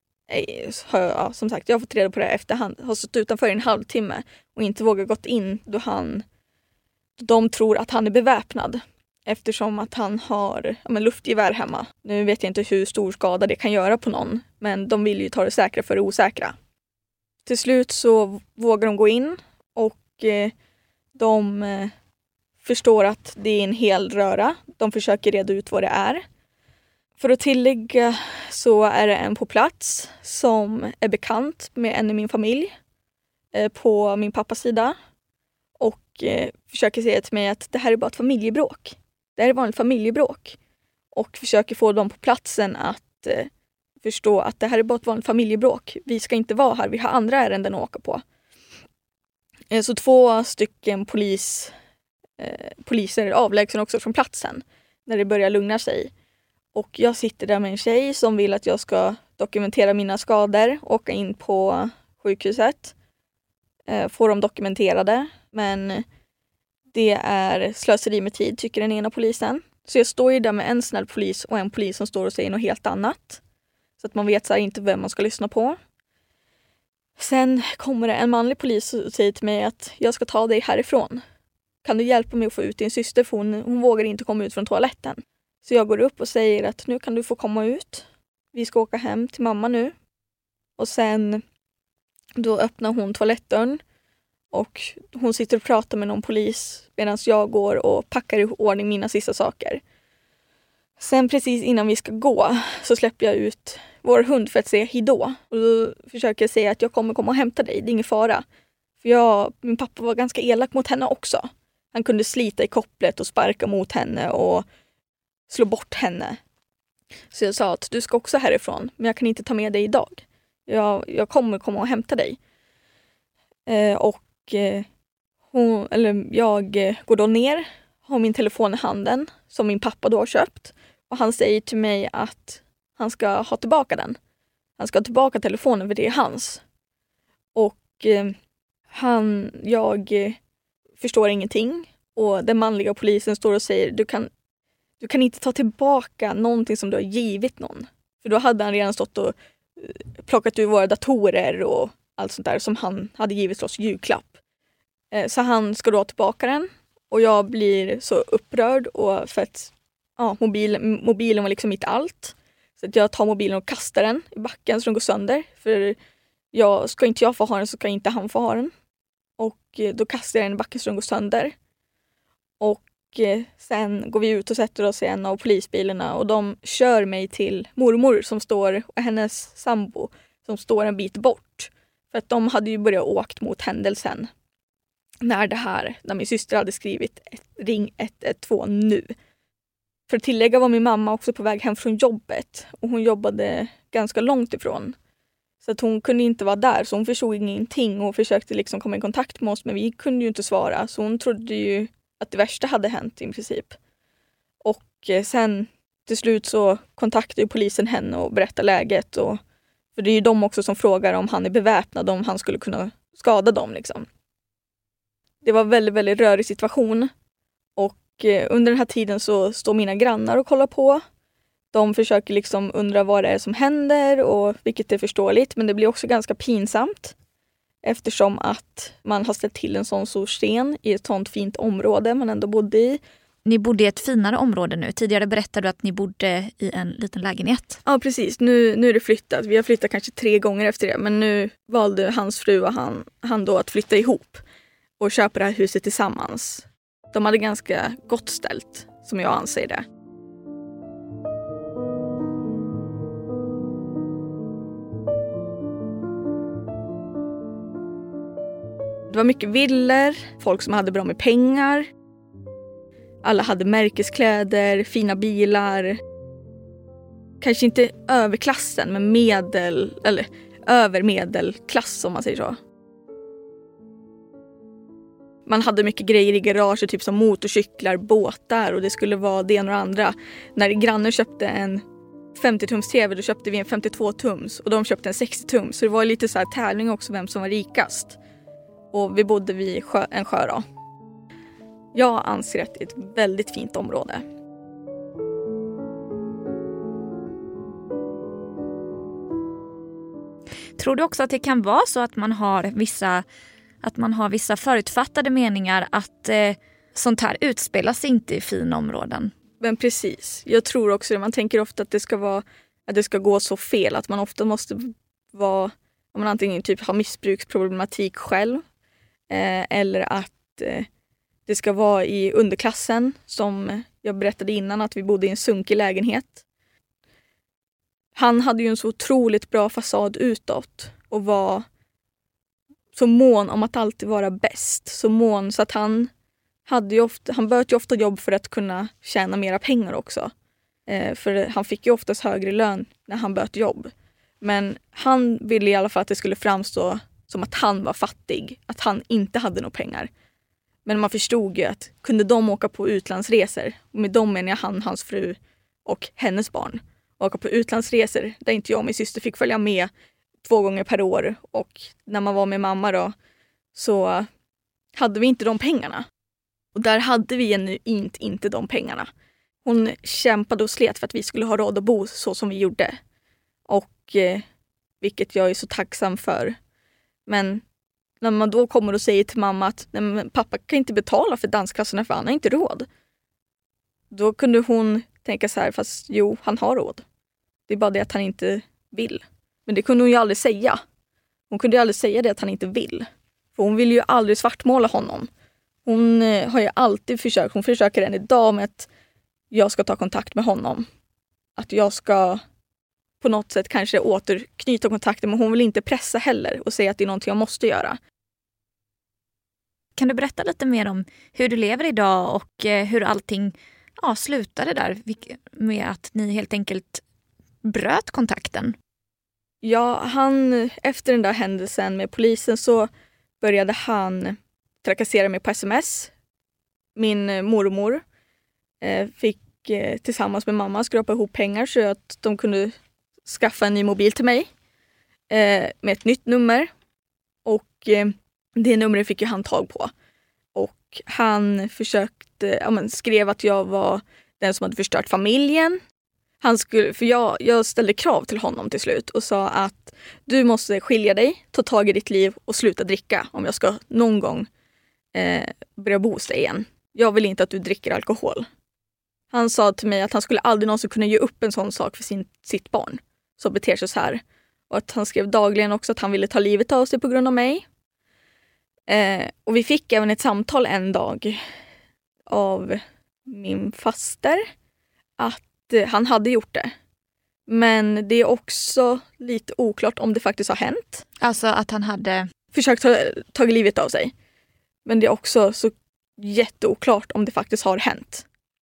Som sagt, jag har fått reda på det efterhand. Har stått utanför i en halvtimme och inte vågar gått in då de tror att han är beväpnad. Eftersom att han har luftgevär hemma. Nu vet jag inte hur stor skada det kan göra på någon. Men de vill ju ta det säkra för det osäkra. Till slut så vågar de gå in. Och de förstår att det är en hel röra. De försöker reda ut vad det är. För att tillägga så är det en på plats som är bekant med en i min familj. På min pappas sida. Och försöker säga till mig att det här är bara ett familjebråk. Det här är vanligt familjebråk. Och försöker få dem på platsen att förstå att det här är bara ett vanligt familjebråk. Vi ska inte vara här, vi har andra ärenden att åka på. Så 2 stycken poliser avlägsnar också från platsen. När det börjar lugna sig. Och jag sitter där med en tjej som vill att jag ska dokumentera mina skador. Åka in på sjukhuset. Få dem dokumenterade. Men det är slöseri med tid, tycker den ena polisen. Så jag står ju där med en snäll polis och en polis som står och säger något helt annat. Så att man vet så här inte vem man ska lyssna på. Sen kommer det en manlig polis och säger till mig att jag ska ta dig härifrån. Kan du hjälpa mig att få ut din syster, för hon vågar inte komma ut från toaletten. Så jag går upp och säger att nu kan du få komma ut. Vi ska åka hem till mamma nu. Och sen då öppnar hon toalettdörren. Och hon sitter och pratar med någon polis medan jag går och packar i ordning mina sista saker. Sen precis innan vi ska gå så släpper jag ut vår hund för att säga hejdå. Och då försöker jag säga att jag kommer komma och hämta dig, det är ingen fara. För min pappa var ganska elak mot henne också. Han kunde slita i kopplet och sparka mot henne och slå bort henne. Så jag sa att du ska också härifrån, men jag kan inte ta med dig idag. Jag kommer komma och hämta dig. Jag går då ner, har min telefon i handen som min pappa då har köpt. Och han säger till mig att han ska ha tillbaka den. Han ska ha tillbaka telefonen för det är hans. Och jag förstår ingenting. Och den manliga polisen står och säger du kan inte ta tillbaka någonting som du har givit någon. För då hade han redan stått och plockat ur våra datorer och allt sånt där som han hade givit oss julklapp. Så han ska då ha tillbaka den. Och jag blir så upprörd och för att mobilen var liksom mitt allt. Så att jag tar mobilen och kastar den i backen så den går sönder. För ska inte jag få ha den så ska inte han få ha den. Och då kastar jag den i backen så den går sönder. Och sen går vi ut och sätter oss i en av polisbilarna och de kör mig till mormor som står och hennes sambo som står en bit bort. För att de hade ju börjat åkt mot händelsen när min syster hade skrivit ring 112 nu. För att tillägga var min mamma också på väg hem från jobbet och hon jobbade ganska långt ifrån. Så att hon kunde inte vara där så hon förstod ingenting och försökte liksom komma i kontakt med oss men vi kunde ju inte svara så hon trodde ju att det värsta hade hänt i princip. Och sen till slut så kontaktade ju polisen henne och berättade läget. För det är ju de också som frågar om han är beväpnad, om han skulle kunna skada dem. Liksom. Det var en väldigt, väldigt rörig situation. Och under den här tiden så står mina grannar och kollar på. De försöker liksom undra vad det är som händer, och vilket är förståeligt. Men det blir också ganska pinsamt. Eftersom att man har ställt till en sån stor sten i ett sånt fint område man ändå bodde i. Ni bodde i ett finare område nu. Tidigare berättade du att ni bodde i en liten lägenhet. Ja, precis. Nu är det flyttat. Vi har flyttat kanske 3 gånger efter det. Men nu valde hans fru och han då att flytta ihop och köpa det här huset tillsammans. De hade ganska gott ställt, som jag anser det. Det var mycket villor, folk som hade bra med pengar. Alla hade märkeskläder, fina bilar. Kanske inte överklassen, men över medelklass om man säger så. Man hade mycket grejer i garaget, typ som motorcyklar, båtar och det skulle vara det ena och det andra. När grannen köpte en 50-tums tv, då köpte vi en 52-tums och de köpte en 60-tums. Så det var lite så här tävling också vem som var rikast. Och vi bodde vid en sjö då. Jag anser att det är ett väldigt fint område. Tror du också att det kan vara så att man har vissa förutfattade meningar att sånt här utspelas inte i fina områden? Men precis. Jag tror också det. Man tänker ofta att det ska gå så fel. Att man ofta måste vara, om man antingen typ har missbruksproblematik själv. Eller att det ska vara i underklassen. Som jag berättade innan, att vi bodde i en sunkig lägenhet. Han hade ju en så otroligt bra fasad utåt. Och var så mån om att alltid vara bäst. Så mån så att han började ju ofta jobb för att kunna tjäna mera pengar också. För han fick ju oftast högre lön när han började jobb. Men han ville i alla fall att det skulle framstå som att han var fattig. Att han inte hade några pengar. Men man förstod ju att kunde de åka på utlandsresor. Och med dem menar jag hans fru och hennes barn. Åka på utlandsresor där inte jag och min syster fick följa med 2 gånger per år. Och när man var med mamma då så hade vi inte de pengarna. Och där hade vi genuint inte de pengarna. Hon kämpade och slet för att vi skulle ha råd att bo så som vi gjorde. Och vilket jag är så tacksam för. Men när man då kommer och säger till mamma att nej, men pappa kan inte betala för dansklasserna för han har inte råd. Då kunde hon tänka så här, fast jo, han har råd. Det är bara det att han inte vill. Men det kunde hon ju aldrig säga. Hon kunde ju aldrig säga det att han inte vill. För hon vill ju aldrig svartmåla honom. Hon har ju alltid försökt, hon försöker än idag med att jag ska ta kontakt med honom. Att jag ska på något sätt kanske återknyta kontakten, men hon vill inte pressa heller och säga att det är någonting jag måste göra. Kan du berätta lite mer om hur du lever idag och hur allting slutade där med att ni helt enkelt bröt kontakten? Ja, efter den där händelsen med polisen så började han trakassera mig på sms. Min mormor fick tillsammans med mamma skrapa ihop pengar så att de kunde skaffa en ny mobil till mig med ett nytt nummer. Och det numret fick ju han tag på. Och han skrev att jag var den som hade förstört familjen. Jag ställde krav till honom till slut och sa att du måste skilja dig, ta tag i ditt liv och sluta dricka om jag ska någon gång börja bo hos dig igen. Jag vill inte att du dricker alkohol. Han sa till mig att han skulle aldrig någonsin kunna ge upp en sån sak för sitt barn som beter sig så här. Och att han skrev dagligen också att han ville ta livet av sig på grund av mig. Och vi fick även ett samtal en dag av min faster att han hade gjort det. Men det är också lite oklart om det faktiskt har hänt. Alltså att han hade försökt ta livet av sig. Men det är också så jätteoklart om det faktiskt har hänt.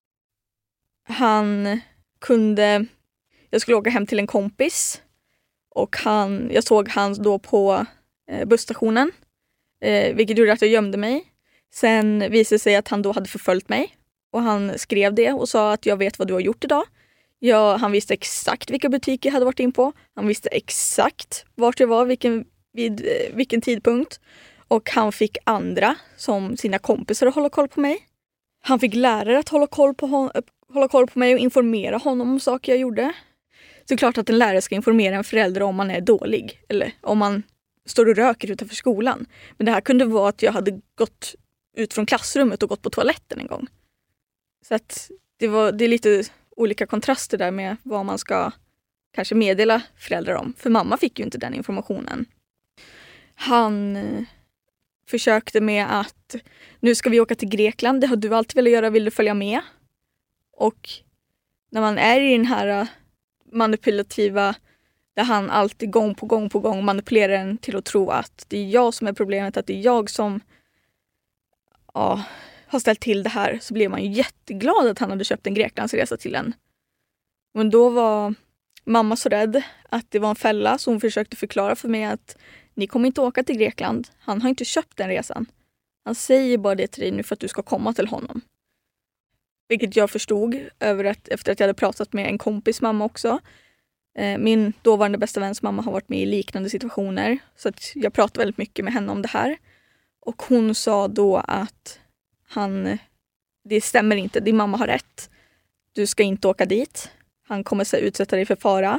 Jag skulle åka hem till en kompis. Och jag såg han då på busstationen. Vilket gjorde att jag gömde mig. Sen visade det sig att han då hade förföljt mig. Och han skrev det och sa att jag vet vad du har gjort idag. Han visste exakt vilka butiker jag hade varit in på. Han visste exakt vart jag var, vid vilken tidpunkt. Och han fick andra som sina kompisar att hålla koll på mig. Han fick lärare att hålla koll på mig och informera honom om saker jag gjorde. Så det är klart att en lärare ska informera en förälder om man är dålig. Eller om man står och röker utanför skolan. Men det här kunde vara att jag hade gått ut från klassrummet och gått på toaletten en gång. Så att det är lite olika kontraster där med vad man ska kanske meddela föräldrar om. För mamma fick ju inte den informationen. Han försökte med att nu ska vi åka till Grekland. Det har du alltid velat göra. Vill du följa med? Och när man är i den här manipulativa där han alltid gång på gång manipulerar en till att tro att det är jag som är problemet. Att det är jag som har ställt till det här, så blev man ju jätteglad att han hade köpt en Greklandsresa till en. Men då var mamma så rädd att det var en fälla, så hon försökte förklara för mig att ni kommer inte åka till Grekland. Han har inte köpt den resan. Han säger bara det till dig nu för att du ska komma till honom. Vilket jag förstod efter att jag hade pratat med en kompis mamma också. Min dåvarande bästa väns mamma har varit med i liknande situationer. Så att jag pratade väldigt mycket med henne om det här. Och hon sa då att det stämmer inte, din mamma har rätt. Du ska inte åka dit. Han kommer att utsätta dig för fara.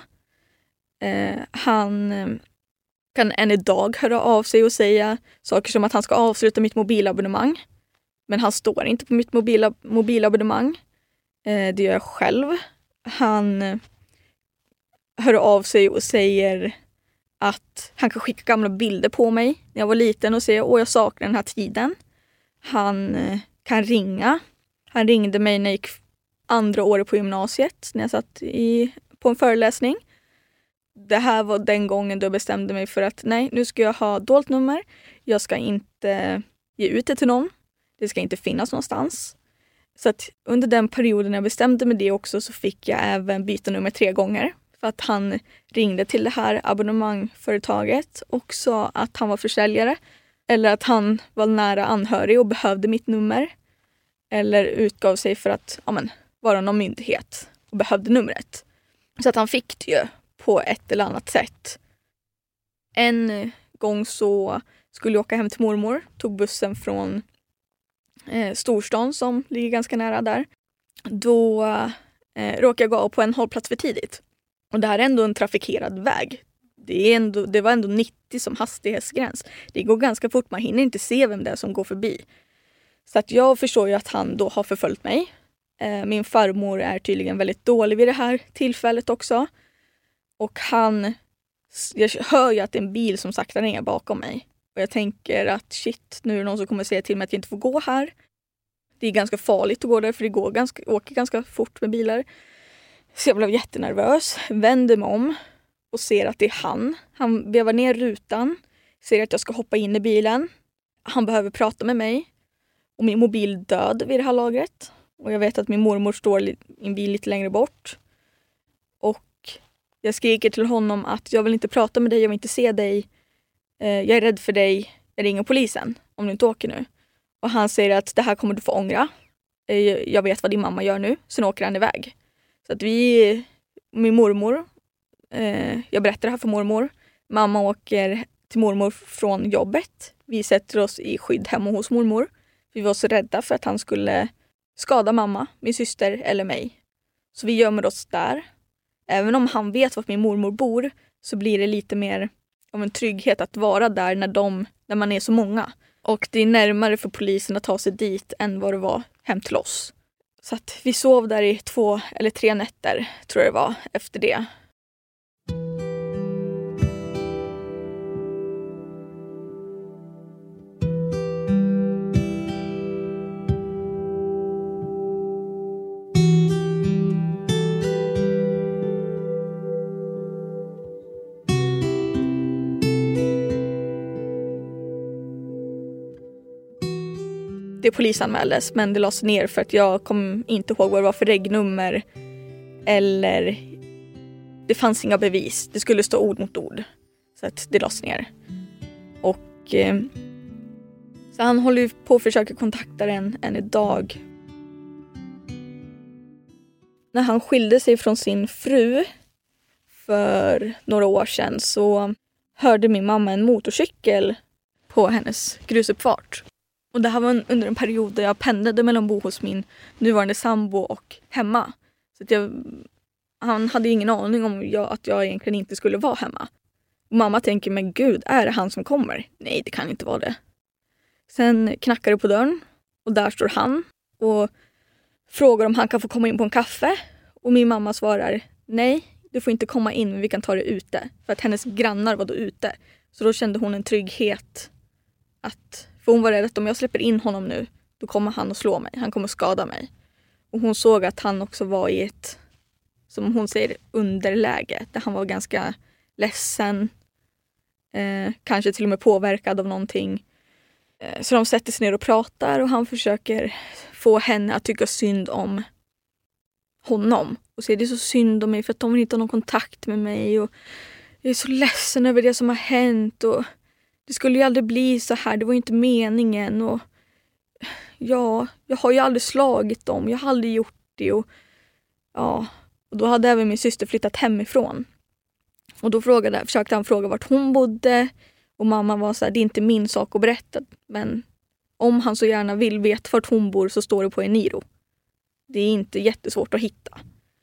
Han kan än idag höra av sig och säga saker som att han ska avsluta mitt mobilabonnemang. Men han står inte på mitt mobilabonnemang. Det gör jag själv. Han hör av sig och säger att han kan skicka gamla bilder på mig när jag var liten och säga jag saknar den här tiden. Han kan ringa. Han ringde mig när jag gick andra året på gymnasiet när jag satt på en föreläsning. Det här var den gången då jag bestämde mig för att nej, nu ska jag ha dolt nummer. Jag ska inte ge ut det till någon. Det ska inte finnas någonstans. Så att under den perioden jag bestämde mig det också så fick jag även byta nummer 3 gånger. För att han ringde till det här abonnemangföretaget och sa att han var försäljare. Eller att han var nära anhörig och behövde mitt nummer. Eller utgav sig för att vara någon myndighet och behövde numret. Så att han fick det ju på ett eller annat sätt. En gång så skulle jag åka hem till mormor. Tog bussen från Storstan som ligger ganska nära där. Då råkade jag gå av på en hållplats för tidigt. Och det här är ändå en trafikerad väg. Det var ändå 90 som hastighetsgräns. Det går ganska fort, man hinner inte se vem det är som går förbi. Så att jag förstår ju att han då har förföljt mig. Min farmor är tydligen väldigt dålig vid det här tillfället också. Och jag hör ju att det är en bil som saktar ner bakom mig. Och jag tänker att shit, nu är det någon som kommer säga till mig att jag inte får gå här. Det är ganska farligt att gå där för det åker ganska fort med bilar. Så jag blev jättenervös, vänder mig om och ser att det är han. Han vevar ner rutan, ser att jag ska hoppa in i bilen. Han behöver prata med mig. Och min mobil död vid det här lagret. Och jag vet att min mormor står i en bil lite längre bort. Och jag skriker till honom att jag vill inte prata med dig, jag vill inte se dig. Jag är rädd för dig, jag ringer polisen om du inte åker nu. Och han säger att det här kommer du få ångra. Jag vet vad din mamma gör nu, sen åker han iväg. Så att min mormor, jag berättar det här för mormor. Mamma åker till mormor från jobbet. Vi sätter oss i skydd hemma hos mormor. Vi var så rädda för att han skulle skada mamma, min syster eller mig. Så vi gömmer oss där. Även om han vet var min mormor bor så blir det lite mer av en trygghet att vara där när man är så många. Och det är närmare för polisen att ta sig dit än vad det var hem till oss. Så att vi sov där i 2 eller 3 nätter tror jag det var efter det. Det polisanmäldes men det lades ner för att jag kom inte ihåg vad det var för regnummer eller det fanns inga bevis. Det skulle stå ord mot ord så att det lades ner. Och så han håller ju på att försöka kontakta den än idag. När han skilde sig från sin fru för några år sedan så hörde min mamma en motorcykel på hennes grusuppfart. Och det här var under en period där jag pendlade mellan att bo hos min nuvarande sambo och hemma. Så att han hade ingen aning om att jag egentligen inte skulle vara hemma. Och mamma tänker, men gud, är det han som kommer? Nej, det kan inte vara det. Sen knackar det på dörren och där står han och frågar om han kan få komma in på en kaffe. Och min mamma svarar, nej, du får inte komma in men vi kan ta det ute. För att hennes grannar var då ute. Så då kände hon en trygghet för hon var rädd att om jag släpper in honom nu, då kommer han att slå mig. Han kommer att skada mig. Och hon såg att han också var i ett, som hon säger, underläge. Där han var ganska ledsen. Kanske till och med påverkad av någonting. Så de sätter sig ner och pratar och han försöker få henne att tycka synd om honom. Och säger, det är så synd om mig för att de vill inte ha någon kontakt med mig. Och jag är så ledsen över det som har hänt och det skulle ju aldrig bli så här, det var ju inte meningen och ja, jag har ju aldrig slagit dem, jag har aldrig gjort det. Och då hade även min syster flyttat hemifrån. Och då försökte han fråga vart hon bodde. Och mamma var så här, det är inte min sak att berätta. Men om han så gärna vill veta vart hon bor så står det på Eniro. Det är inte jättesvårt att hitta.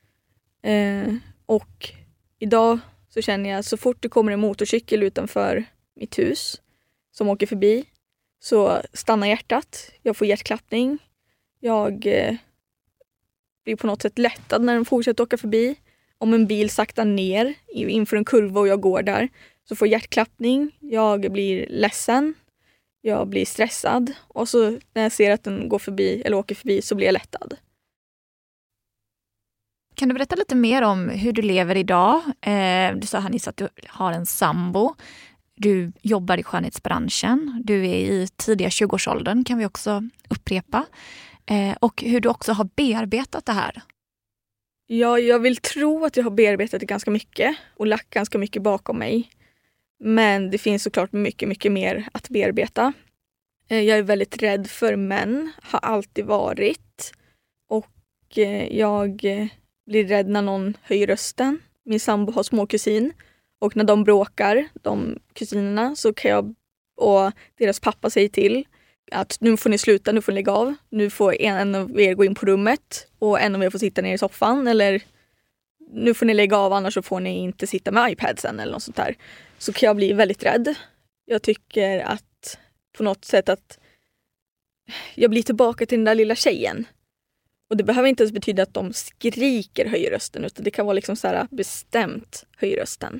Och idag så känner jag att så fort det kommer en motorcykel utanför mitt hus som åker förbi så stannar hjärtat. Jag får hjärtklappning. Jag blir på något sätt lättad när den fortsätter åka förbi. Om en bil saktar ner inför en kurva och jag går där så får jag hjärtklappning. Jag blir ledsen. Jag blir stressad. Och så när jag ser att den går förbi eller åker förbi så blir jag lättad. Kan du berätta lite mer om hur du lever idag? Du sa nyss att du har en sambo. Du jobbar i skönhetsbranschen. Du är i tidiga 20-årsåldern, kan vi också upprepa. Och hur du också har bearbetat det här. Ja, jag vill tro att jag har bearbetat det ganska mycket och lagt ganska mycket bakom mig. Men det finns såklart mycket, mycket mer att bearbeta. Jag är väldigt rädd för män, har alltid varit. Och jag blir rädd när någon höjer rösten. Min sambo har småkusin. Och när de bråkar, de kusinerna, så kan jag och deras pappa säga till att nu får ni sluta, nu får ni lägga av. Nu får en av er gå in på rummet och en av er får sitta ner i soffan. Eller nu får ni lägga av, annars så får ni inte sitta med iPadsen eller något sånt där. Så kan jag bli väldigt rädd. Jag tycker att på något sätt att jag blir tillbaka till den där lilla tjejen. Och det behöver inte ens betyda att de skriker höjer rösten, utan det kan vara liksom så här bestämt höjer rösten.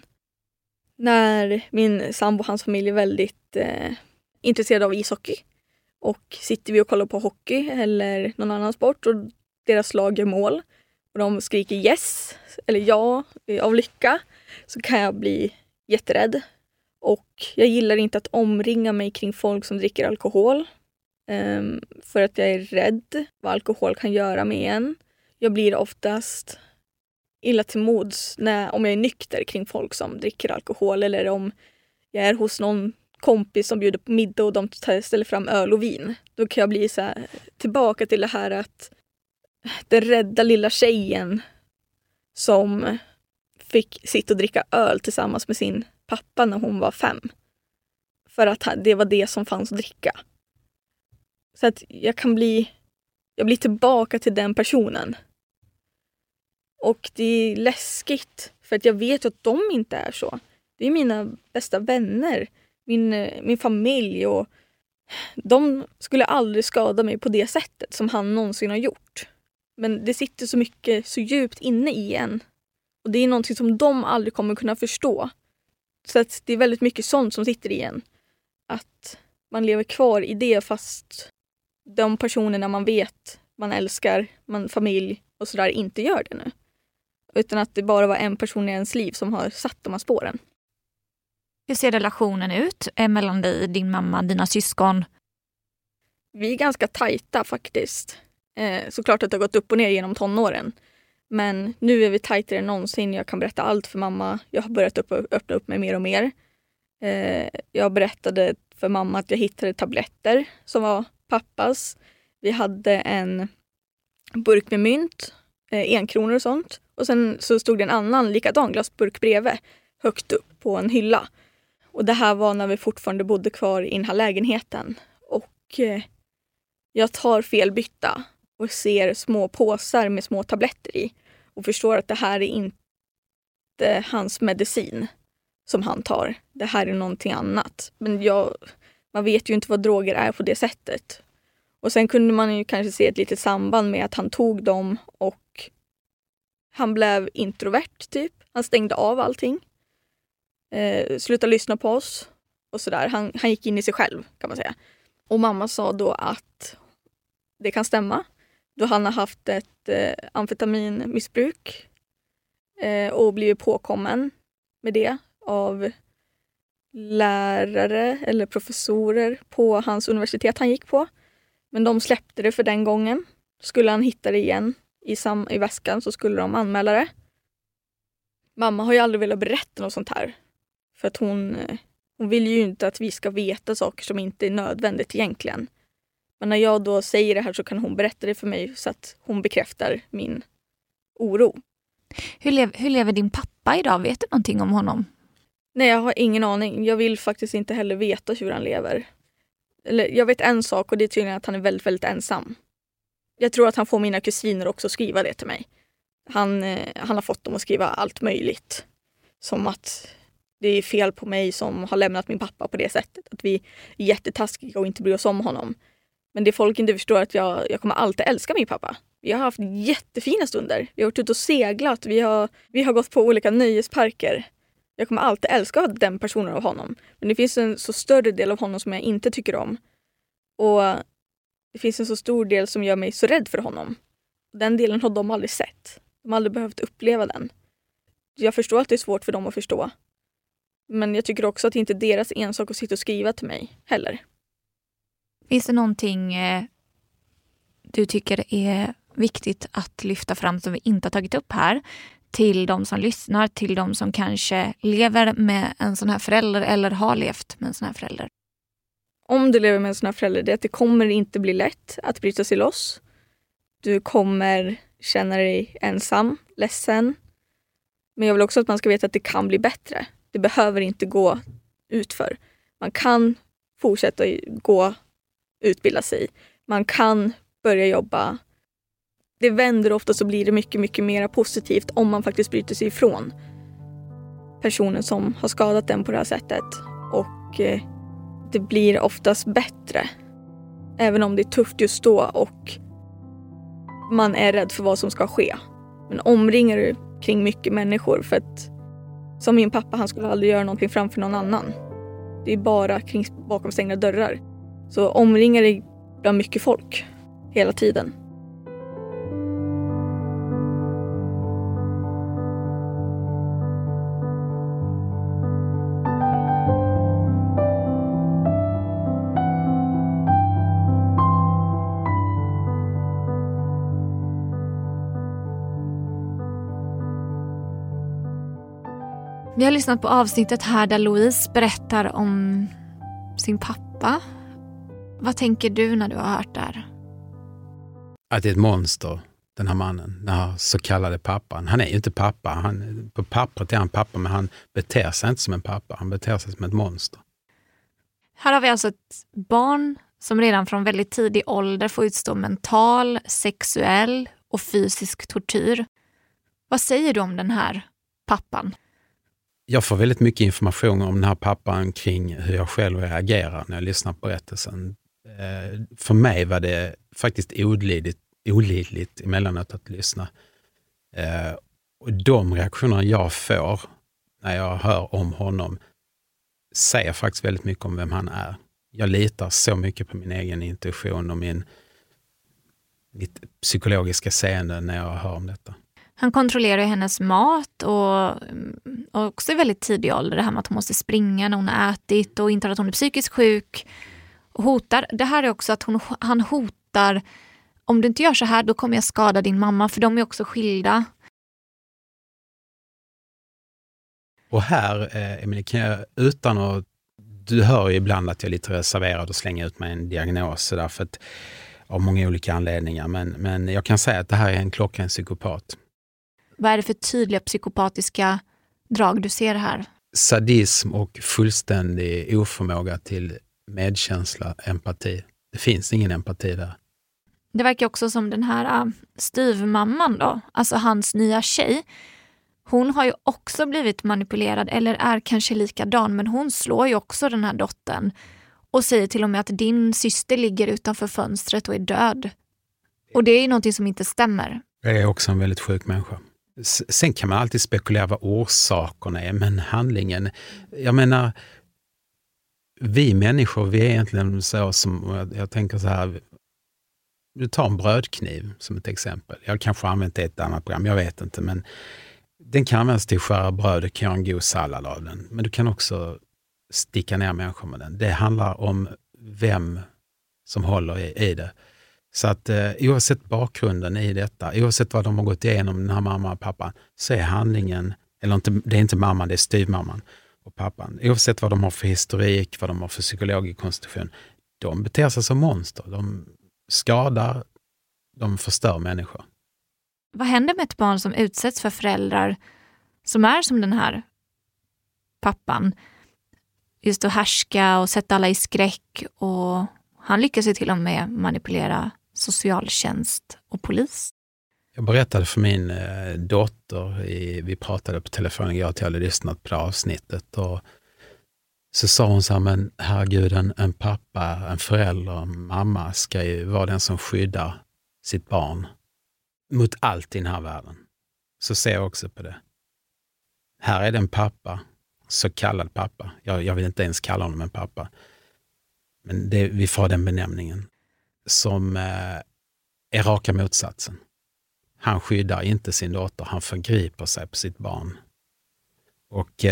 När min sambo och hans familj är väldigt intresserade av ishockey och sitter vi och kollar på hockey eller någon annan sport och deras lag gör mål och de skriker yes eller ja av lycka, så kan jag bli jätterädd. Och jag gillar inte att omringa mig kring folk som dricker alkohol. För att jag är rädd vad alkohol kan göra med en. Jag blir oftast illa till mods om jag är nykter kring folk som dricker alkohol, eller om jag är hos någon kompis som bjuder på middag och de ställer fram öl och vin. Då kan jag bli så här, tillbaka till det här att den rädda lilla tjejen som fick sitta och dricka öl tillsammans med sin pappa när hon var 5. För att det var det som fanns att dricka. Så att jag blir tillbaka till den personen. Och det är läskigt. För att jag vet att de inte är så. Det är mina bästa vänner. Min familj. Och de skulle aldrig skada mig på det sättet som han någonsin har gjort. Men det sitter så mycket, så djupt inne i en. Och det är någonting som de aldrig kommer kunna förstå. Så att det är väldigt mycket sånt som sitter i en. Att man lever kvar i det fast de personerna man vet, man älskar, familj och sådär inte gör det nu. Utan att det bara var en person i ens liv som har satt de här spåren. Hur ser relationen ut mellan dig, din mamma, dina syskon? Vi är ganska tajta faktiskt. Såklart att det har gått upp och ner genom tonåren. Men nu är vi tajtare än någonsin. Jag kan berätta allt för mamma. Jag har börjat öppna upp mig mer och mer. Jag berättade för mamma att jag hittade tabletter som var pappas. Vi hade en burk med mynt, 1 kronor och sånt. Och sen så stod det en annan likadan glasburk bredvid, högt upp på en hylla. Och det här var när vi fortfarande bodde kvar i den här lägenheten. Och jag tar fel bytta och ser små påsar med små tabletter i. Och förstår att det här är inte hans medicin som han tar. Det här är någonting annat. Men man vet ju inte vad droger är på det sättet. Och sen kunde man ju kanske se ett litet samband med att han tog dem och han blev introvert typ. Han stängde av allting. Slutade lyssna på oss och sådär. Han gick in i sig själv kan man säga. Och mamma sa då att det kan stämma. Då han har haft ett amfetaminmissbruk och blivit påkommen med det av lärare eller professorer på hans universitet han gick på. Men de släppte det för den gången. Skulle han hitta det igen i väskan så skulle de anmäla det. Mamma har ju aldrig velat berätta något sånt här. För att hon vill ju inte att vi ska veta saker som inte är nödvändigt egentligen. Men när jag då säger det här så kan hon berätta det för mig så att hon bekräftar min oro. Hur lever din pappa idag? Vet du någonting om honom? Nej, jag har ingen aning. Jag vill faktiskt inte heller veta hur han lever. Eller, jag vet en sak och det är tydligen att han är väldigt, väldigt ensam. Jag tror att han får mina kusiner också skriva det till mig. Han har fått dem att skriva allt möjligt. Som att det är fel på mig som har lämnat min pappa på det sättet. Att vi är jättetaskiga och inte bryr oss om honom. Men det folk inte förstår är att jag kommer alltid älska min pappa. Vi har haft jättefina stunder. Vi har varit ute och seglat. Vi har gått på olika nöjesparker. Jag kommer alltid älska den personen av honom. Men det finns en så större del av honom som jag inte tycker om. Och det finns en så stor del som gör mig så rädd för honom. Den delen har de aldrig sett. De har aldrig behövt uppleva den. Jag förstår att det är svårt för dem att förstå. Men jag tycker också att det inte är deras ensak att sitta och skriva till mig heller. Finns det någonting du tycker är viktigt att lyfta fram som vi inte har tagit upp här? Till de som lyssnar, till de som kanske lever med en sån här förälder eller har levt med en sån här förälder. Om du lever med en sån här förälder, det är att det kommer inte bli lätt att bryta sig loss. Du kommer känna dig ensam, ledsen. Men jag vill också att man ska veta att det kan bli bättre. Det behöver inte gå utför. Man kan fortsätta utbilda sig. Man kan börja jobba. Det vänder ofta, så blir det mycket, mycket mer positivt om man faktiskt bryter sig ifrån personen som har skadat den på det här sättet. Och det blir oftast bättre. Även om det är tufft just då och man är rädd för vad som ska ske. Men omringar du kring mycket människor, för att som min pappa, han skulle aldrig göra någonting framför någon annan. Det är bara bakom stängda dörrar. Så omringar dig bland mycket folk hela tiden. Vi har lyssnat på avsnittet här där Louise berättar om sin pappa. Vad tänker du när du har hört det här? Att det är ett monster, den här mannen, den här så kallade pappan. Han är ju inte pappa. På pappret är han pappa, men han beter sig inte som en pappa. Han beter sig som ett monster. Här har vi alltså ett barn som redan från väldigt tidig ålder får utstå mental, sexuell och fysisk tortyr. Vad säger du om den här pappan? Jag får väldigt mycket information om den här pappan kring hur jag själv reagerar när jag lyssnar på berättelsen. För mig var det faktiskt olidligt emellanåt att lyssna. Och de reaktioner jag får när jag hör om honom säger faktiskt väldigt mycket om vem han är. Jag litar så mycket på min egen intuition och mitt psykologiska seende när jag hör om detta. Han kontrollerar ju hennes mat och också i väldigt tidig ålder, det här med att hon måste springa när hon har ätit och intar att hon är psykiskt sjuk och hotar. Det här är också att han hotar, om du inte gör så här då kommer jag skada din mamma, för de är också skilda. Och här, Emilie, kan jag utan att, du hör ju ibland att jag är lite reserverad och slänger ut mig en diagnos därför att, av många olika anledningar, men jag kan säga att det här är en klockren psykopat. Vad är det för tydliga psykopatiska drag du ser här? Sadism och fullständig oförmåga till medkänsla, empati. Det finns ingen empati där. Det verkar också som den här styvmamman då, alltså hans nya tjej. Hon har ju också blivit manipulerad eller är kanske likadan, men hon slår ju också den här dottern och säger till och med att din syster ligger utanför fönstret och är död. Och det är ju någonting som inte stämmer. Jag är också en väldigt sjuk människa. Sen kan man alltid spekulera vad orsakerna är, men handlingen, jag menar, vi människor, vi är egentligen så som, jag tänker så här, du tar en brödkniv som ett exempel. Jag kanske har använt det i ett annat program, jag vet inte, men den kan användas till att skära bröd, du kan göra en god sallad av den, men du kan också sticka ner människor med den. Det handlar om vem som håller i det. Så att oavsett bakgrunden i detta, oavsett vad de har gått igenom, den här mamma och pappan, så är handlingen, eller inte, det är inte mamman, det är styvmamman och pappan. Oavsett vad de har för historik, vad de har för psykologisk konstitution, de beter sig som monster. De skadar, de förstör människor. Vad händer med ett barn som utsätts för föräldrar som är som den här pappan? Just att härska och sätta alla i skräck, och han lyckas ju till och med manipulera socialtjänst och polis. Jag berättade för min dotter, vi pratade på telefonen, jag hade lyssnat på det avsnittet, och så sa hon så här, men herregud, en pappa, en förälder, en mamma ska ju vara den som skyddar sitt barn mot allt i den här världen. Så ser jag också på det. Här är det en pappa, så kallad pappa. Jag vill inte ens kalla honom en pappa. Men vi får den benämningen. Som är raka motsatsen. Han skyddar inte sin dotter, han förgriper sig på sitt barn. Och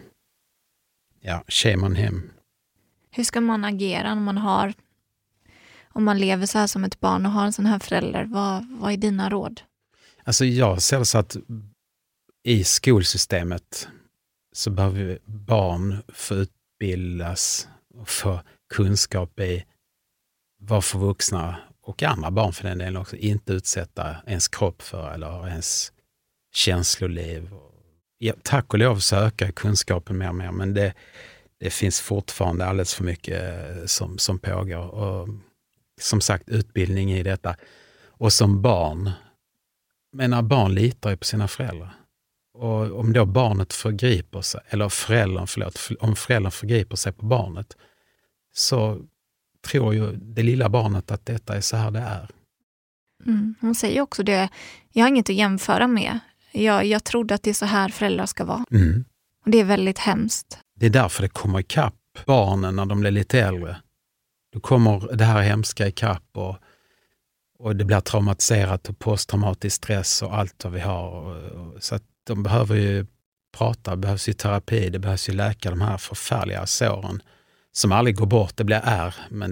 shame on him. Hur ska man agera om man lever så här som ett barn och har en sån här förälder? Vad är dina råd? Alltså jag ser så att i skolsystemet så behöver barn få utbildas och få kunskap i varför vuxna och andra barn för den delen också inte utsätta ens kropp för eller ens känsloliv. Ja, tack och lov så ökar kunskapen mer och mer, men det finns fortfarande alldeles för mycket som pågår. Och som sagt, utbildning i detta. Och som barn, barn litar ju på sina föräldrar. Och om då barnet förgriper sig, eller om föräldern förgriper sig på barnet, så tror ju det lilla barnet att detta är så här det är. Hon säger också det, jag har inget att jämföra med. Jag trodde att det är så här föräldrar ska vara. Och det är väldigt hemskt. Det är därför det kommer ikapp barnen när de blir lite äldre. Då kommer det här hemska ikapp och det blir traumatiserat och posttraumatisk stress och allt vad vi har. Så att de behöver ju prata, det behövs ju terapi, det behövs ju läka de här förfärliga såren som aldrig går bort. Det blir ärr, men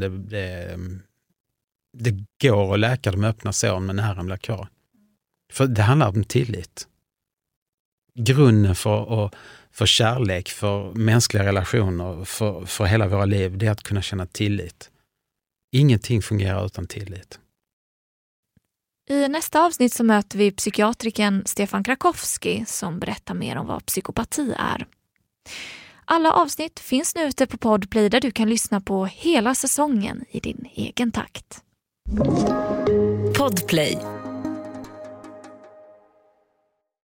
det går att läka de öppna såren, men ärren blir kvar. För det handlar om tillit. Grunden för kärlek, för mänskliga relationer, för hela våra liv, det är att kunna känna tillit. Ingenting fungerar utan tillit. I nästa avsnitt så möter vi psykiatriken Stefan Krakowski som berättar mer om vad psykopati är. Alla avsnitt finns nu ute på Podplay där du kan lyssna på hela säsongen i din egen takt. Podplay.